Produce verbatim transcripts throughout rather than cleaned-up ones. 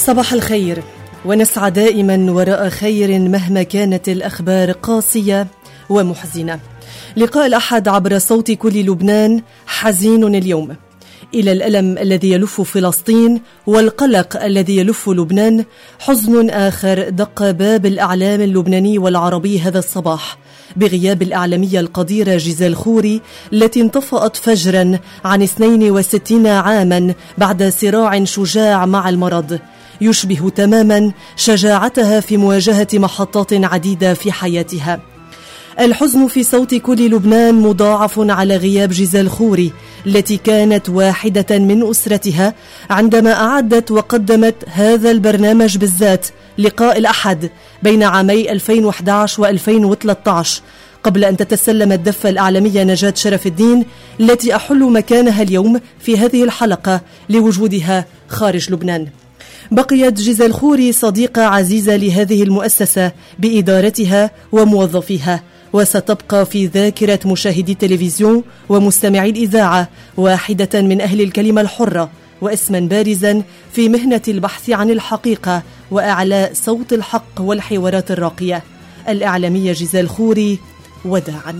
صباح الخير، ونسعى دائما وراء خير مهما كانت الأخبار قاسية ومحزنة. لقاء الأحد عبر صوت كل لبنان حزين اليوم، إلى الألم الذي يلف فلسطين والقلق الذي يلف لبنان. حزن آخر دق باب الإعلام اللبناني والعربي هذا الصباح بغياب الإعلامية القديرة جيزيل خوري، التي انطفأت فجرا عن اثنين وستين عاما بعد صراع شجاع مع المرض يشبه تماما شجاعتها في مواجهة محطات عديدة في حياتها. الحزن في صوت كل لبنان مضاعف على غياب جيزيل خوري، التي كانت واحدة من أسرتها عندما أعدت وقدمت هذا البرنامج بالذات، لقاء الأحد، بين عامي ألفين وأحد عشر وألفين وثلاثة عشر، قبل أن تتسلم الدفة الإعلامية نجاة شرف الدين، التي أحل مكانها اليوم في هذه الحلقة لوجودها خارج لبنان. بقيت جيزيل خوري صديقة عزيزة لهذه المؤسسة بإدارتها وموظفيها، وستبقى في ذاكرة مشاهدي التلفزيون ومستمعي الإذاعة واحدة من أهل الكلمة الحرة، واسما بارزا في مهنة البحث عن الحقيقة وإعلاء صوت الحق والحوارات الراقية. الإعلامية جيزيل خوري، وداعا.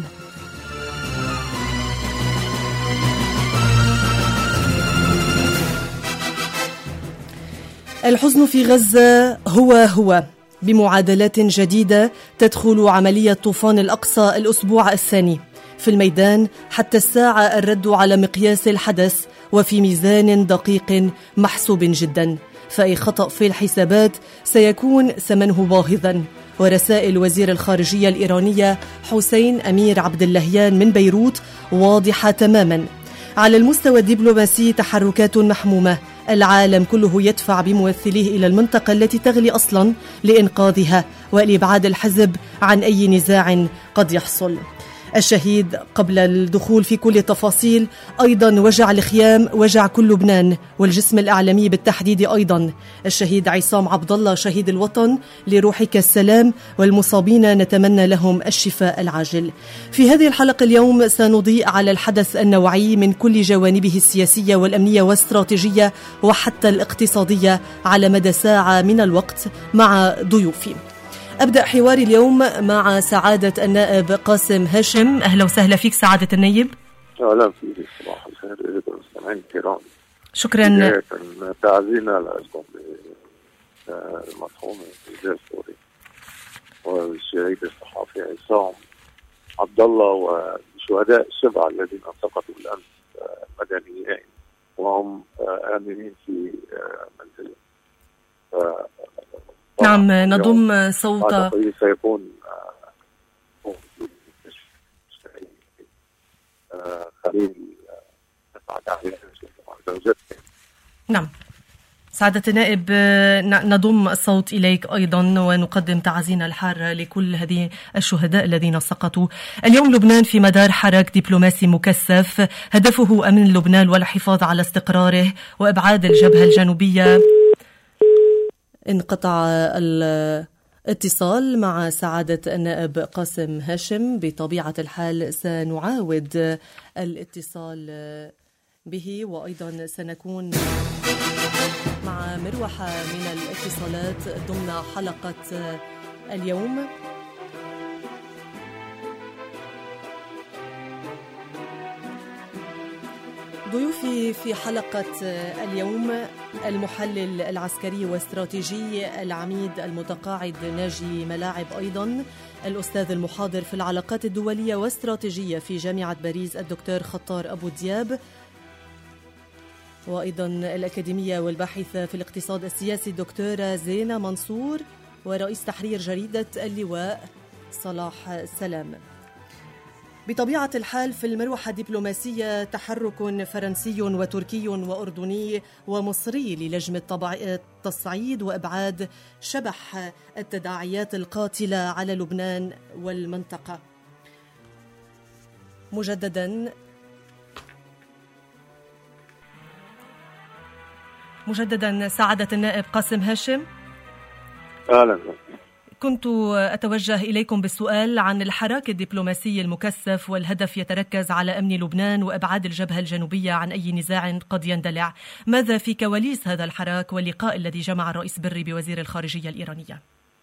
الحزن في غزة هو هو بمعادلات جديدة تدخل عملية طوفان الأقصى الأسبوع الثاني. في الميدان حتى الساعة الرد على مقياس الحدث وفي ميزان دقيق محسوب جدا، فأي خطأ في الحسابات سيكون ثمنه باهظا. ورسائل وزير الخارجية الإيرانية حسين أمير عبد اللهيان من بيروت واضحة تماما. على المستوى الدبلوماسي تحركات محمومة، العالم كله يدفع بممثليه إلى المنطقة التي تغلي أصلا لإنقاذها ولإبعاد الحزب عن أي نزاع قد يحصل. الشهيد، قبل الدخول في كل التفاصيل، أيضا وجع الخيام، وجع كل لبنان والجسم الإعلامي بالتحديد. أيضا الشهيد عصام عبد الله شهيد الوطن، لروحك السلام، والمصابين نتمنى لهم الشفاء العاجل. في هذه الحلقة اليوم سنضيء على الحدث النوعي من كل جوانبه السياسية والأمنية والاستراتيجية وحتى الاقتصادية على مدى ساعة من الوقت مع ضيوفي. أبدأ حواري اليوم مع سعادة النائب قاسم هاشم. أهلا وسهلا فيك سعادة النائب. أهلا فيك، صباح الخير للمستمعين الكرام. شكرا. تعزينا لكم المرحوم جيزيل خوري والشهيد الصحفي عصام عبد الله والشهداء السبعة الذين سقطوا بالأمس مدنيين وهم آمنين في منزلهم. نعم، نضم صوت سيكون خليل نعم سعادة النائب، نضم الصوت إليك أيضا ونقدم تعزينا الحارة لكل هذه الشهداء الذين سقطوا. اليوم لبنان في مدار حراك دبلوماسي مكثف هدفه أمن لبنان والحفاظ على استقراره وإبعاد الجبهة الجنوبية. انقطع الاتصال مع سعادة النائب قاسم هاشم. بطبيعة الحال سنعاود الاتصال به، وأيضا سنكون مع مروحة من الاتصالات ضمن حلقة اليوم. ضيوفي في حلقة اليوم المحلل العسكري واستراتيجي العميد المتقاعد ناجي ملاعب، أيضا الأستاذ المحاضر في العلاقات الدولية واستراتيجية في جامعة باريس الدكتور خطار أبو دياب، وأيضا الأكاديمية والباحثة في الاقتصاد السياسي الدكتورة زينة منصور، ورئيس تحرير جريدة اللواء صلاح سلام. بطبيعة الحال في المروحة الدبلوماسية تحرك فرنسي وتركي وأردني ومصري للجم التصعيد وإبعاد شبح التداعيات القاتلة على لبنان والمنطقة. مجددا مجددا سعادة النائب قاسم هاشم. أهلا. كنت أتوجه إليكم بالسؤال عن الحراك الدبلوماسي المكثف والهدف يتركز على أمن لبنان وإبعاد الجبهة الجنوبية عن أي نزاع قد يندلع. ماذا في كواليس هذا الحراك واللقاء الذي جمع الرئيس بري بوزير الخارجية الإيرانية؟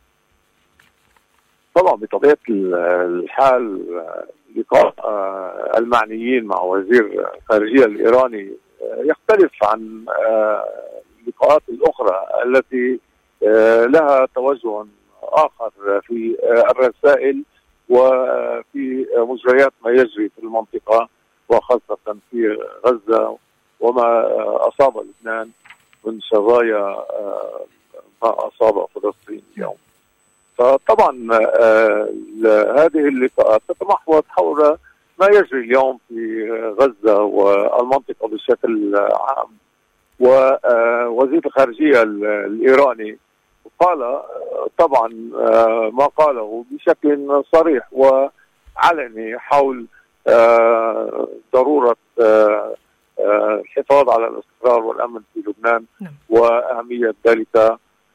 طبعا بطبيعة الحال لقاء المعنيين مع وزير الخارجية الإيراني يختلف عن اللقاءات الأخرى التي لها توجه آخر في الرسائل وفي مجريات ما يجري في المنطقة وخاصة في غزة وما أصاب لبنان من شظايا ما أصاب فلسطين اليوم. فطبعا هذه اللقاءات تتمحور حول ما يجري اليوم في غزة والمنطقة بشكل عام. ووزير الخارجية الإيراني قال طبعا ما قاله بشكل صريح وعلني حول ضرورة الحفاظ على الاستقرار والأمن في لبنان وأهمية ذلك،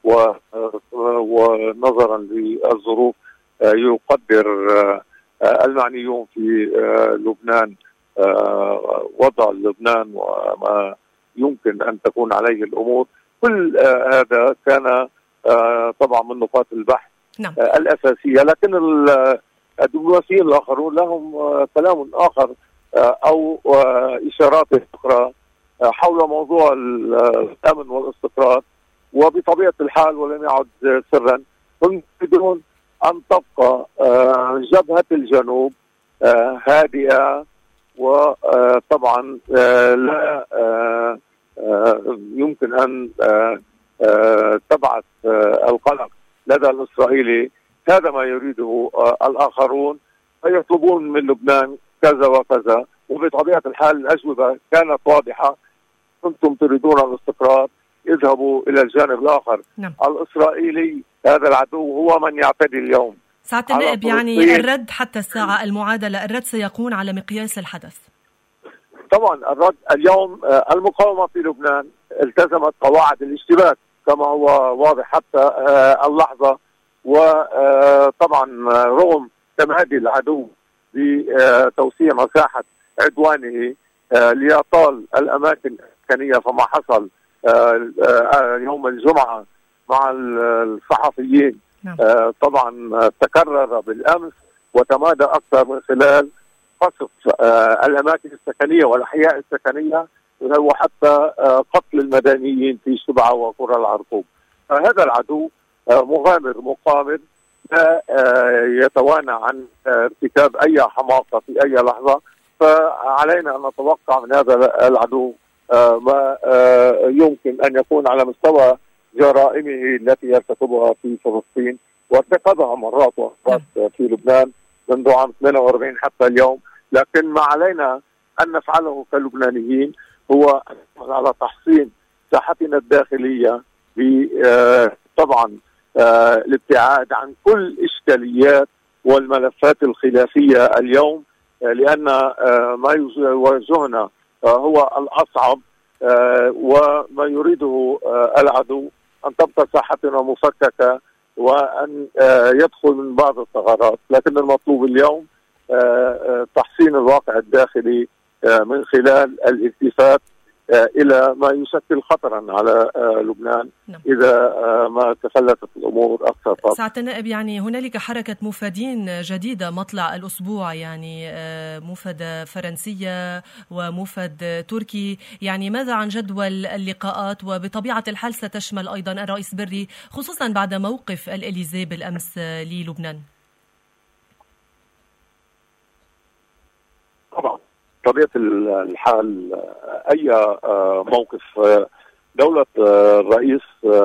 ونظرا للظروف يقدر المعنيون في لبنان وضع لبنان وما يمكن أن تكون عليه الأمور. كل هذا كان طبعا من نقاط البحث نعم. الأساسية، لكن الدبلوماسيين الآخرون لهم كلام آخر أو إشارات أخرى حول موضوع الأمن والاستقرار. وبطبيعة الحال ولم يعد سرا هم يريدون أن تبقى جبهة الجنوب هادئة، وطبعا لا يمكن أن تبعث القلق لدى الإسرائيلي. هذا ما يريده الآخرون، فيطلبون من لبنان كذا وكذا، وبطبيعة الحال الأجوبة كانت واضحة: كنتم تريدون الاستقرار، اذهبوا إلى الجانب الآخر. نعم. الإسرائيلي هذا العدو هو من يعتدي اليوم. سعادة النائب، يعني الرد حتى الساعة المعادلة الرد سيكون على مقياس الحدث. طبعا الرد اليوم المقاومة في لبنان التزمت قواعد الاشتباك كما هو واضح حتى اللحظة، وطبعا رغم تمادي العدو بتوسيع مساحة عدوانه ليطال الأماكن السكنية، فما حصل يوم الجمعة مع الصحفيين طبعا تكرر بالأمس وتمادى أكثر من خلال قصف الأماكن السكنية والأحياء السكنية وحتى قتل المدنيين في شبعة وقرى العرقوب. هذا العدو مغامر مقامر لا يتوانى عن ارتكاب أي حماقة في أي لحظة، فعلينا أن نتوقع من هذا العدو ما يمكن أن يكون على مستوى جرائمه التي يرتكبها في فلسطين وارتكبها مرات ومرات في لبنان منذ عام ثمانية وأربعين حتى اليوم. لكن ما علينا أن نفعله كلبنانيين هو على تحصين ساحتنا الداخلية طبعا الابتعاد عن كل إشكاليات والملفات الخلافية اليوم، لأن ما يواجهنا هو الأصعب، وما يريده العدو أن تبقى ساحتنا مفككة وأن يدخل من بعض الثغرات. لكن المطلوب اليوم تحسين الواقع الداخلي من خلال الالتفات إلى ما يشكل خطرا على لبنان إذا ما تفلتت الأمور أكثر. سعادة النائب، يعني هنالك حركة مفادين جديدة مطلع الأسبوع، يعني مفد فرنسية ومفد تركي، يعني ماذا عن جدول اللقاءات؟ وبطبيعة الحال ستشمل أيضا الرئيس بري خصوصا بعد موقف الإليزي بالأمس للبنان. طبعا طبيعة الحال أي موقف دولة الرئيس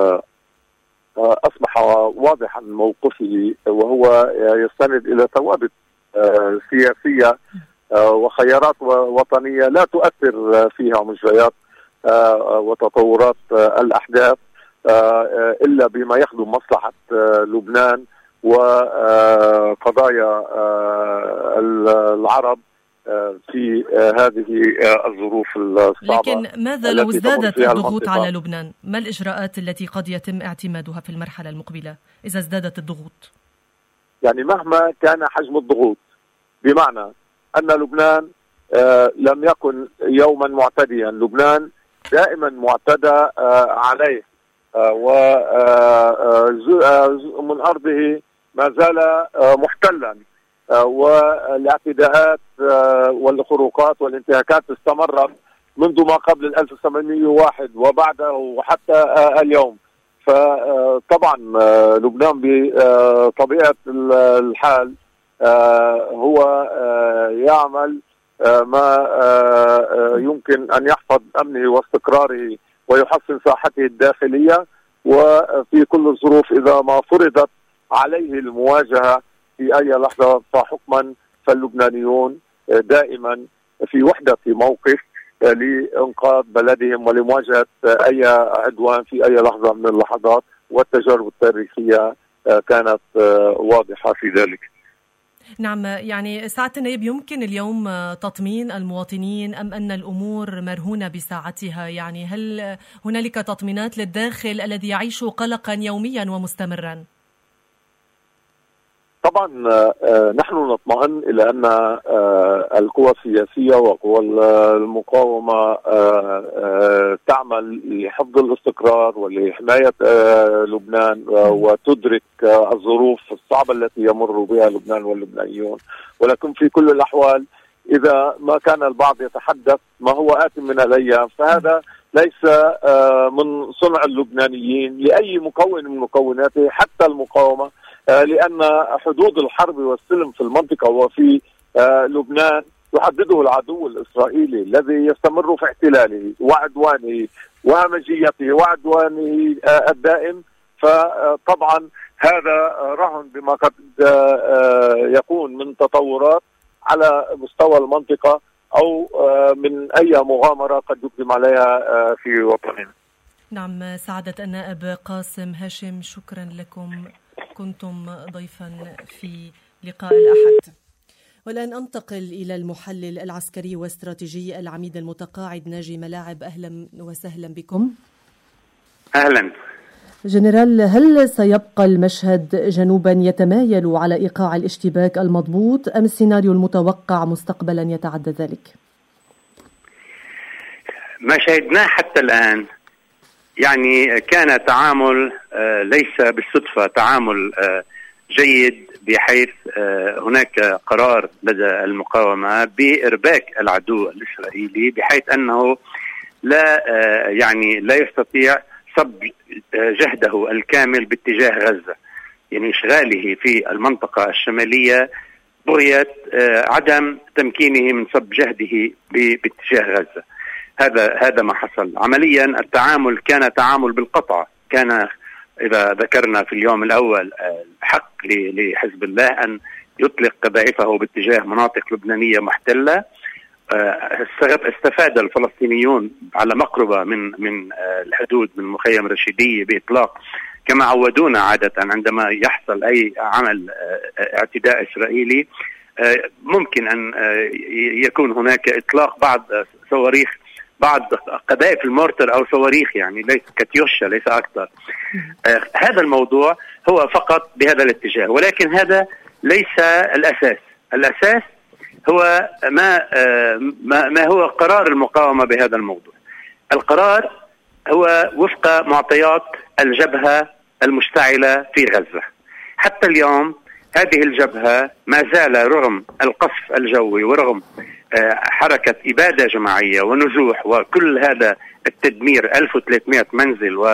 أصبح واضحا موقفه، وهو يستند إلى ثوابت سياسية وخيارات وطنية لا تؤثر فيها مجريات وتطورات الأحداث إلا بما يخدم مصلحة لبنان وقضايا العرب في هذه الظروف الصعبة. لكن ماذا لو ازدادت الضغوط على لبنان؟ ما الإجراءات التي قد يتم اعتمادها في المرحلة المقبلة إذا ازدادت الضغوط؟ يعني مهما كان حجم الضغوط، بمعنى أن لبنان لم يكن يوما معتديا، لبنان دائما معتدى عليه، وجزء من أرضه ما زال محتلا، والاعتداءات والخروقات والانتهاكات استمرت منذ ما قبل ألف وثمانمئة وواحد وبعده وحتى اليوم. فطبعا لبنان بطبيعة الحال هو يعمل ما يمكن أن يحفظ أمنه واستقراره ويحسن ساحته الداخلية، وفي كل الظروف إذا ما فرضت عليه المواجهة في أي لحظة فحكما فاللبنانيون دائما في وحدة في موقف لإنقاذ بلدهم ولمواجهة أي عدوان في أي لحظة من اللحظات، والتجارب التاريخية كانت واضحة في ذلك. نعم، يعني سعادة النائب، يمكن اليوم تطمين المواطنين أم أن الأمور مرهونة بساعتها؟ يعني هل هنالك تطمينات للداخل الذي يعيش قلقا يوميا ومستمرا؟ طبعا نحن نطمئن إلى أن القوى السياسية وقوى المقاومة تعمل لحفظ الاستقرار ولحماية لبنان وتدرك الظروف الصعبة التي يمر بها لبنان واللبنانيون. ولكن في كل الأحوال إذا ما كان البعض يتحدث ما هو آت من الأيام، فهذا ليس من صنع اللبنانيين لأي مكون من مكوناته حتى المقاومة، لأن حدود الحرب والسلم في المنطقة وفي لبنان يحدده العدو الإسرائيلي الذي يستمر في احتلاله وعدوانه وهمجيته وعدوانه الدائم. فطبعا هذا رهن بما قد يكون من تطورات على مستوى المنطقة أو من أي مغامرة قد يقدم عليها في وطننا. نعم، سعادة النائب قاسم هاشم، شكرا لكم، كنتم ضيفا في لقاء الأحد. والآن أنتقل إلى المحلل العسكري واستراتيجي العميد المتقاعد ناجي ملاعب. أهلا وسهلا بكم. أهلا جنرال، هل سيبقى المشهد جنوبا يتمايل على إيقاع الاشتباك المضبوط أم السيناريو المتوقع مستقبلا يتعدى ذلك؟ ما شاهدناه حتى الآن يعني كان تعامل ليس بالصدفة، تعامل جيد، بحيث هناك قرار لدى المقاومة بإرباك العدو الإسرائيلي بحيث أنه لا يعني لا يستطيع صب جهده الكامل باتجاه غزة، يعني إشغاله في المنطقة الشمالية بغية عدم تمكينه من صب جهده باتجاه غزة. هذا هذا ما حصل عمليا. التعامل كان تعامل بالقطع، كان إذا ذكرنا في اليوم الأول حق لحزب الله أن يطلق قذائفه باتجاه مناطق لبنانية محتلة. استفاد الفلسطينيون على مقربة من من الحدود من مخيم رشيدية بإطلاق، كما عودونا عادة عندما يحصل أي عمل اعتداء إسرائيلي ممكن أن يكون هناك إطلاق بعض صواريخ، بعض قذائف المورتر أو صواريخ، يعني ليس كاتيوشا، ليس أكثر. آه هذا الموضوع هو فقط بهذا الاتجاه، ولكن هذا ليس الأساس. الأساس هو ما, آه ما, ما هو قرار المقاومة بهذا الموضوع. القرار هو وفق معطيات الجبهة المشتعلة في غزة. حتى اليوم هذه الجبهة ما زال رغم القصف الجوي ورغم حركة إبادة جماعية ونزوح وكل هذا التدمير، ألف وثلاثمئة منزل و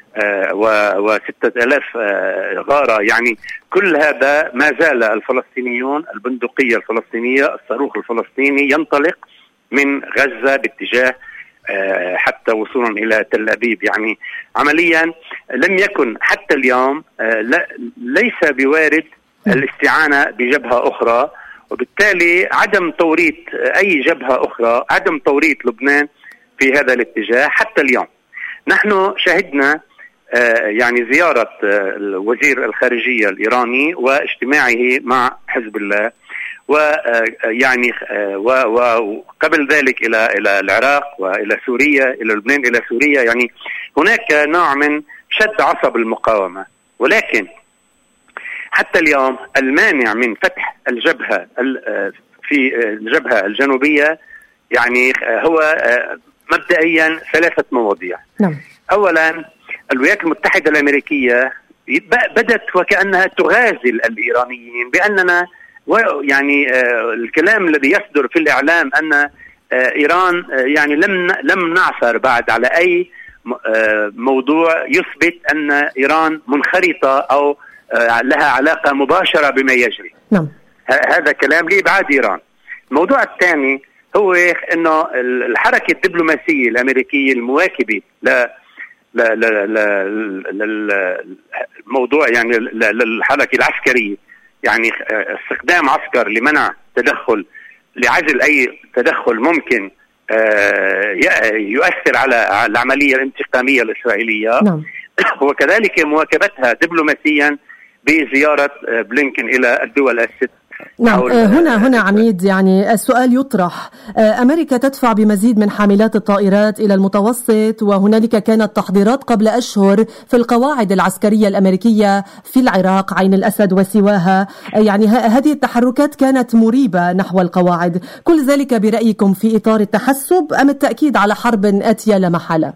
وستة آلاف غارة، يعني كل هذا ما زال الفلسطينيون، البندقية الفلسطينية، الصاروخ الفلسطيني ينطلق من غزة باتجاه حتى وصولا إلى تل أبيب. يعني عمليا لم يكن حتى اليوم ليس بوارد الاستعانة بجبهة أخرى، وبالتالي عدم توريط أي جبهة أخرى، عدم توريط لبنان في هذا الاتجاه حتى اليوم. نحن شهدنا يعني زيارة وزير الخارجية الإيراني واجتماعه مع حزب الله، ويعني وقبل ذلك إلى إلى العراق وإلى سوريا، إلى لبنان، إلى سوريا. يعني هناك نوع من شد عصب المقاومة، ولكن حتى اليوم المانع من فتح الجبهة في الجبهة الجنوبية يعني هو مبدئيا ثلاثة مواضيع. نعم. أولا الولايات المتحدة الأمريكية بدت وكأنها تغازل الإيرانيين بأننا يعني الكلام الذي يصدر في الإعلام أن إيران يعني لم لم نعثر بعد على أي موضوع يثبت أن إيران منخرطة أو لها علاقة مباشرة بما يجري. نعم. هذا كلام لإبعاد إيران. الموضوع الثاني هو أنه الحركة الدبلوماسية الأمريكية المواكبة ل للموضوع يعني للحركة العسكرية، يعني استخدام عسكر لمنع تدخل، لعزل أي تدخل ممكن يؤثر على العملية الانتقامية الإسرائيلية. نعم. وكذلك مواكبتها دبلوماسيا بزيارة بلينكن إلى الدول الست. نعم. هنا هنا عميد يعني السؤال يطرح، أمريكا تدفع بمزيد من حاملات الطائرات إلى المتوسط، وهنالك كانت تحضيرات قبل أشهر في القواعد العسكرية الأمريكية في العراق، عين الأسد وسواها. يعني هذه التحركات كانت مريبة نحو القواعد. كل ذلك برأيكم في إطار التحسب أم التأكيد على حرب آتية لا محالة؟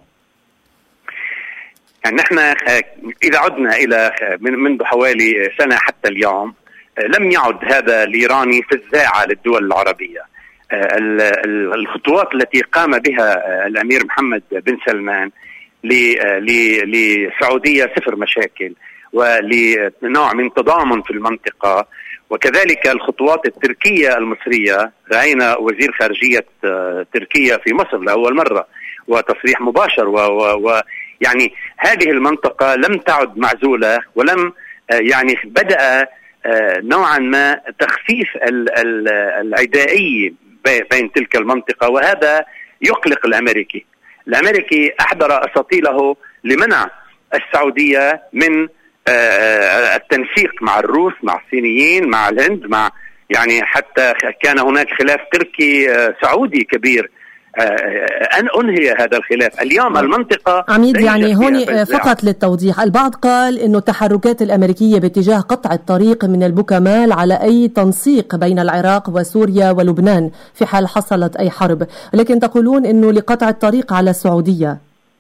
يعني نحن إذا عدنا إلى من منذ حوالي سنة حتى اليوم لم يعد هذا الإيراني فزاعة للدول العربية. الخطوات التي قام بها الأمير محمد بن سلمان لسعودية صفر مشاكل ولنوع من تضامن في المنطقة، وكذلك الخطوات التركية المصرية. رأينا وزير خارجية تركيا في مصر لأول مرة وتصريح مباشر، ويعني هذه المنطقة لم تعد معزولة، ولم يعني بدأ نوعا ما تخفيف العدائية بين تلك المنطقة، وهذا يقلق الأمريكي. الأمريكي أحضر أساطيله لمنع السعودية من التنسيق مع الروس، مع الصينيين، مع الهند، مع يعني حتى كان هناك خلاف تركي سعودي كبير أن أنهي هذا الخلاف. اليوم المنطقة عميد يعني هون فقط للتوضيح، البعض قال إنه التحركات الأمريكية باتجاه قطع الطريق من البوكمال على أي تنسيق بين العراق وسوريا ولبنان في حال حصلت أي حرب، لكن تقولون إنه لقطع الطريق على السعودية.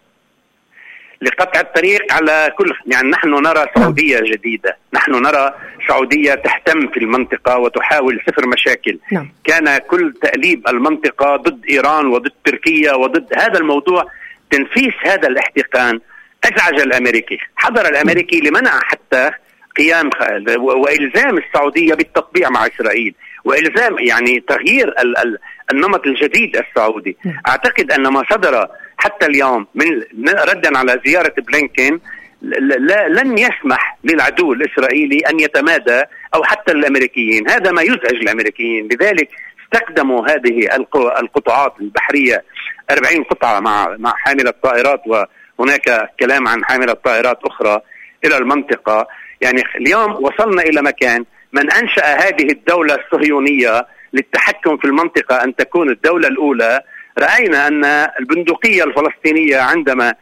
لقطع الطريق على كل، يعني نحن نرى سعودية جديدة، نحن نرى سعودية تهتم في المنطقة وتحاول صفر مشاكل. نعم. كان كل تأليب المنطقة ضد إيران وضد تركيا وضد هذا الموضوع، تنفيس هذا الاحتقان أزعج الأمريكي. حضر الأمريكي لمنع حتى قيام وإلزام السعودية بالتطبيع مع إسرائيل، وإلزام يعني تغيير النمط الجديد السعودي. أعتقد أن ما صدر حتى اليوم من ردا على زيارة بلينكن لن يسمح للعدو الإسرائيلي أن يتمادى، أو حتى الأمريكيين. هذا ما يزعج الأمريكيين، لذلك استخدموا هذه القطعات البحرية أربعين قطعة مع مع حاملة طائرات، وهناك كلام عن حاملة طائرات أخرى إلى المنطقة. يعني اليوم وصلنا إلى مكان من أنشأ هذه الدولة الصهيونية للتحكم في المنطقة أن تكون الدولة الأولى. رأينا أن البندقية الفلسطينية عندما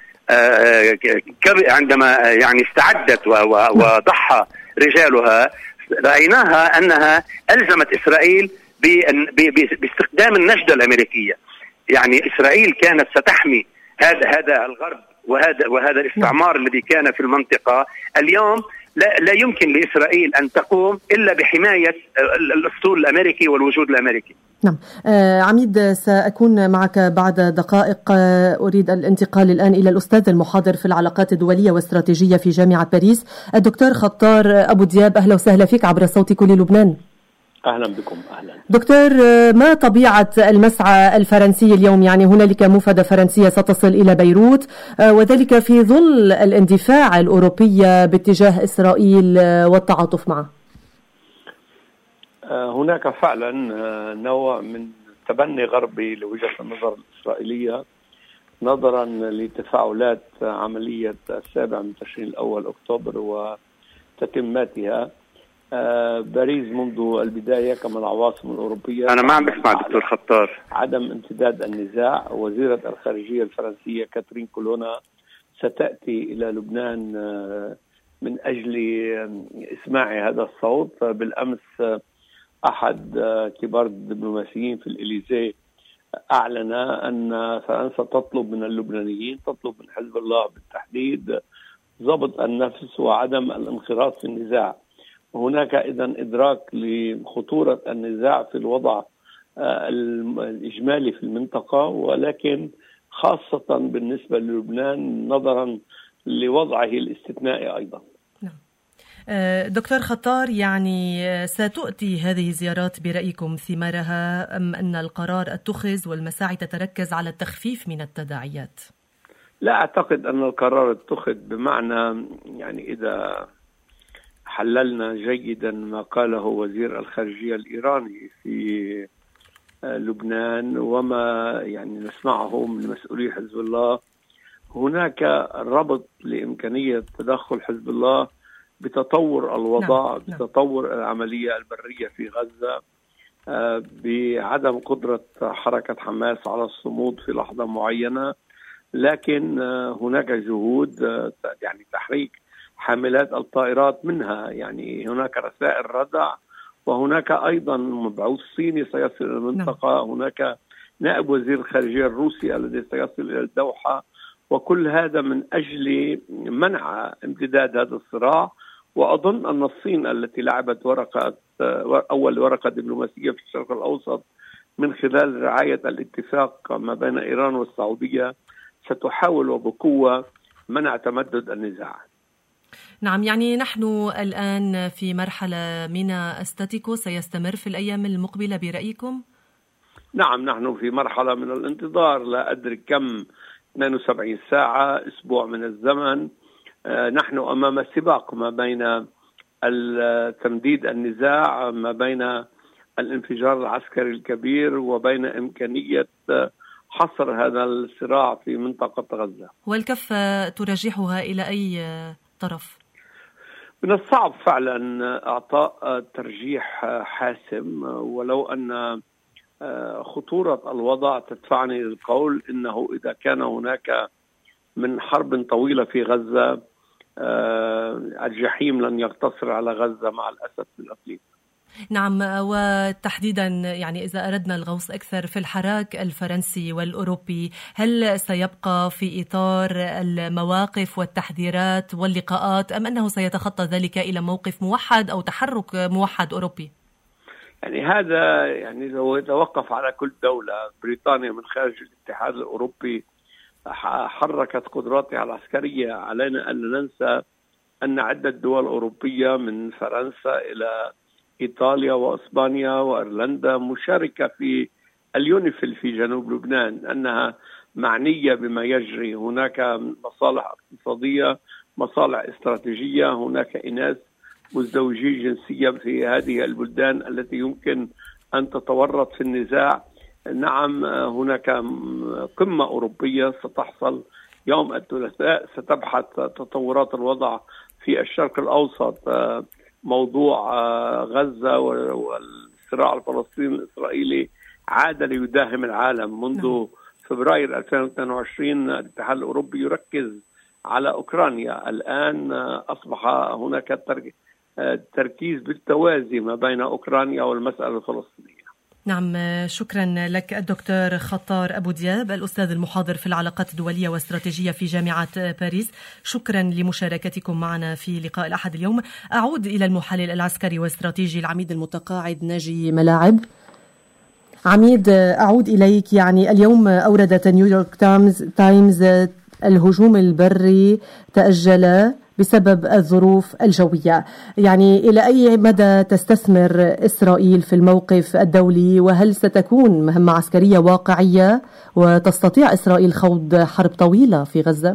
عندما يعني استعدت وضحى رجالها، رأيناها أنها ألزمت إسرائيل باستخدام النجدة الأمريكية. يعني إسرائيل كانت ستحمي هذا هذا الغرب وهذا وهذا الاستعمار الذي كان في المنطقة. اليوم لا, لا يمكن لإسرائيل أن تقوم إلا بحماية الأسطول الأمريكي والوجود الأمريكي. نعم. آه عميد، سأكون معك بعد دقائق. آه أريد الانتقال الآن إلى الأستاذ المحاضر في العلاقات الدولية والاستراتيجية في جامعة باريس، الدكتور خطار أبو دياب. أهلا وسهلا فيك عبر صوت كل لبنان. أهلا بكم. أهلا دكتور، ما طبيعة المسعى الفرنسي اليوم؟ يعني هنالك موفدة فرنسية ستصل إلى بيروت، وذلك في ظل الاندفاع الأوروبي باتجاه إسرائيل والتعاطف معه. هناك فعلا نوع من تبني غربي لوجهة النظر الإسرائيلية نظرا لتفاعلات عملية السابع من تشرين الأول أكتوبر وتتماتها. باريس منذ البداية كما العواصم الأوروبية. أنا ما عم بسمع دكتور خطار. عدم امتداد النزاع. وزيرة الخارجية الفرنسية كاترين كولونا ستأتي إلى لبنان من أجل إسماع هذا الصوت. بالأمس أحد كبار الدبلوماسيين في الإليزيه أعلن أن فرنسا تطلب من اللبنانيين، تطلب من حزب الله بالتحديد، ضبط النفس وعدم الانخراط في النزاع. هناك إذن إدراك لخطورة النزاع في الوضع الإجمالي في المنطقة، ولكن خاصة بالنسبة للبنان نظرا لوضعه الاستثنائي أيضا. دكتور خطار، يعني ستؤتي هذه الزيارات برأيكم ثمارها أم أن القرار اتخذ والمساعي تتركز على التخفيف من التداعيات؟ لا أعتقد أن القرار اتخذ، بمعنى يعني إذا حللنا جيدا ما قاله وزير الخارجية الإيراني في لبنان وما يعني نسمعه من مسؤولي حزب الله، هناك ربط لإمكانية تدخل حزب الله بتطور الوضع، نعم. بتطور العملية البرية في غزة، بعدم قدرة حركة حماس على الصمود في لحظة معينة، لكن هناك جهود يعني تحريك حاملات الطائرات منها، يعني هناك رسائل ردع، وهناك أيضا مبعوث صيني سيصل إلى المنطقة، هناك نائب وزير الخارجية الروسي الذي سيصل إلى الدوحة، وكل هذا من أجل منع امتداد هذا الصراع. وأظن أن الصين التي لعبت ورقة أول ورقة دبلوماسية في الشرق الأوسط من خلال رعاية الاتفاق ما بين إيران والسعودية ستحاول وبقوة منع تمدد النزاع. نعم، يعني نحن الآن في مرحلة من استاتيكو سيستمر في الأيام المقبلة برأيكم؟ نعم، نحن في مرحلة من الانتظار، لا أدري كم، اثنين وسبعين ساعة، أسبوع من الزمن. آه نحن أمام سباق ما بين تمديد النزاع، ما بين الانفجار العسكري الكبير، وبين إمكانية حصر هذا الصراع في منطقة غزة. والكفة ترجحها إلى أي طرف؟ من الصعب فعلا إعطاء ترجيح حاسم، ولو أن خطورة الوضع تدفعني للقول إنه إذا كان هناك من حرب طويلة في غزة، الجحيم لن يقتصر على غزة مع الأسف في الإقليم. نعم، وتحديدا يعني إذا أردنا الغوص أكثر في الحراك الفرنسي والأوروبي، هل سيبقى في إطار المواقف والتحذيرات واللقاءات، أم أنه سيتخطى ذلك إلى موقف موحد أو تحرك موحد أوروبي؟ يعني هذا يعني لو يتوقف على كل دولة. بريطانيا من خارج الاتحاد الأوروبي حركت قدراتها العسكرية. علينا أن ننسى أن عدة دول أوروبية من فرنسا إلى إيطاليا وإسبانيا وإيرلندا مشاركة في اليونيفيل في جنوب لبنان، أنها معنية بما يجري. هناك مصالح اقتصادية، مصالح استراتيجية، هناك إناس مزدوجي جنسية في هذه البلدان التي يمكن أن تتورط في النزاع. نعم، هناك قمة أوروبية ستحصل يوم الثلاثاء ستبحث تطورات الوضع في الشرق الأوسط. موضوع غزة والصراع الفلسطيني الإسرائيلي عاد ليداهم العالم. منذ فبراير ألفين واثنين وعشرين الاتحاد الأوروبي يركز على أوكرانيا. الآن أصبح هناك تركيز بالتوازي ما بين أوكرانيا والمسألة الفلسطينية. نعم، شكرا لك الدكتور خطار أبو دياب، الأستاذ المحاضر في العلاقات الدولية واستراتيجية في جامعة باريس. شكرا لمشاركتكم معنا في لقاء الأحد اليوم. أعود إلى المحلل العسكري واستراتيجي العميد المتقاعد ناجي ملاعب. عميد، أعود إليك. يعني اليوم أوردت نيويورك تايمز تايمز الهجوم البري تأجل بسبب الظروف الجوية. يعني إلى أي مدى تستثمر إسرائيل في الموقف الدولي، وهل ستكون مهمة عسكرية واقعية وتستطيع إسرائيل خوض حرب طويلة في غزة؟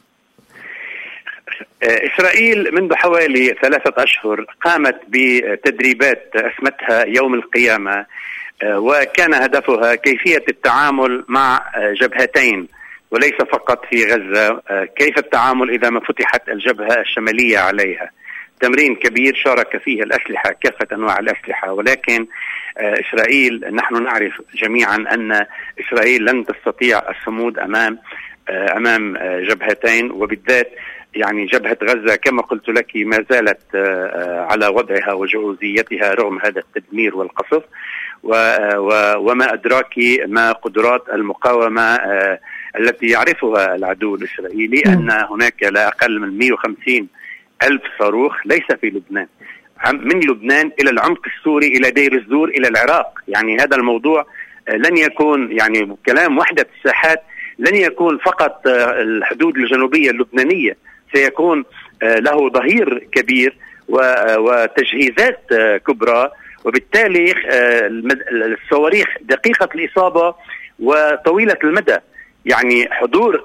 إسرائيل منذ حوالي ثلاثة أشهر قامت بتدريبات اسمتها يوم القيامة، وكان هدفها كيفية التعامل مع جبهتين وليس فقط في غزة، كيف التعامل إذا ما فتحت الجبهة الشمالية عليها. تمرين كبير شارك فيه الأسلحة، كافة أنواع الأسلحة، ولكن إسرائيل نحن نعرف جميعا أن إسرائيل لن تستطيع الصمود أمام أمام جبهتين، وبالذات يعني جبهة غزة كما قلت لك ما زالت على وضعها وجهوزيتها رغم هذا التدمير والقصف، وما أدراك ما قدرات المقاومة التي يعرفها العدو الإسرائيلي، أن هناك لا أقل من مئة وخمسين ألف صاروخ ليس في لبنان، من لبنان إلى العمق السوري إلى دير الزور إلى العراق. يعني هذا الموضوع لن يكون يعني كلام وحدة الساحات، لن يكون فقط الحدود الجنوبية اللبنانية، سيكون له ظهير كبير وتجهيزات كبرى، وبالتالي الصواريخ دقيقة الإصابة وطويلة المدى. يعني حضور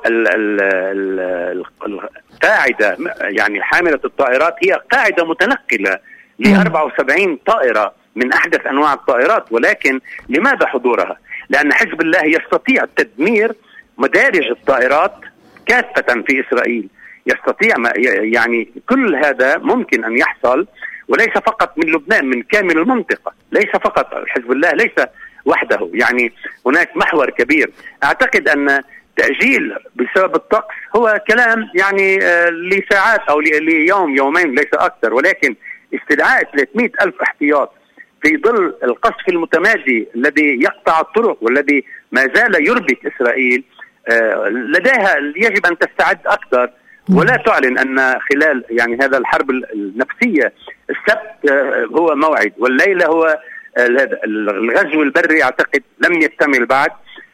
القاعدة يعني حاملة الطائرات هي قاعدة متنقلة ل أربعة وسبعين طائرة من أحدث أنواع الطائرات، ولكن لماذا حضورها؟ لأن حزب الله يستطيع تدمير مدارج الطائرات كافة في إسرائيل، يستطيع يعني كل هذا ممكن أن يحصل، وليس فقط من لبنان، من كامل المنطقة، ليس فقط حزب الله ليس وحده، يعني هناك محور كبير. أعتقد أن تأجيل بسبب الطقس هو كلام يعني لساعات أو ليوم يومين ليس أكثر، ولكن استدعاء ثلاثمئة ألف احتياط في ظل القصف المتمادي الذي يقطع الطرق والذي ما زال يربك إسرائيل لديها يجب أن تستعد أكثر، ولا تعلن أن خلال يعني هذا الحرب النفسية السبت هو موعد، والليلة هو الغزو البري أعتقد لم يكتمل بعد،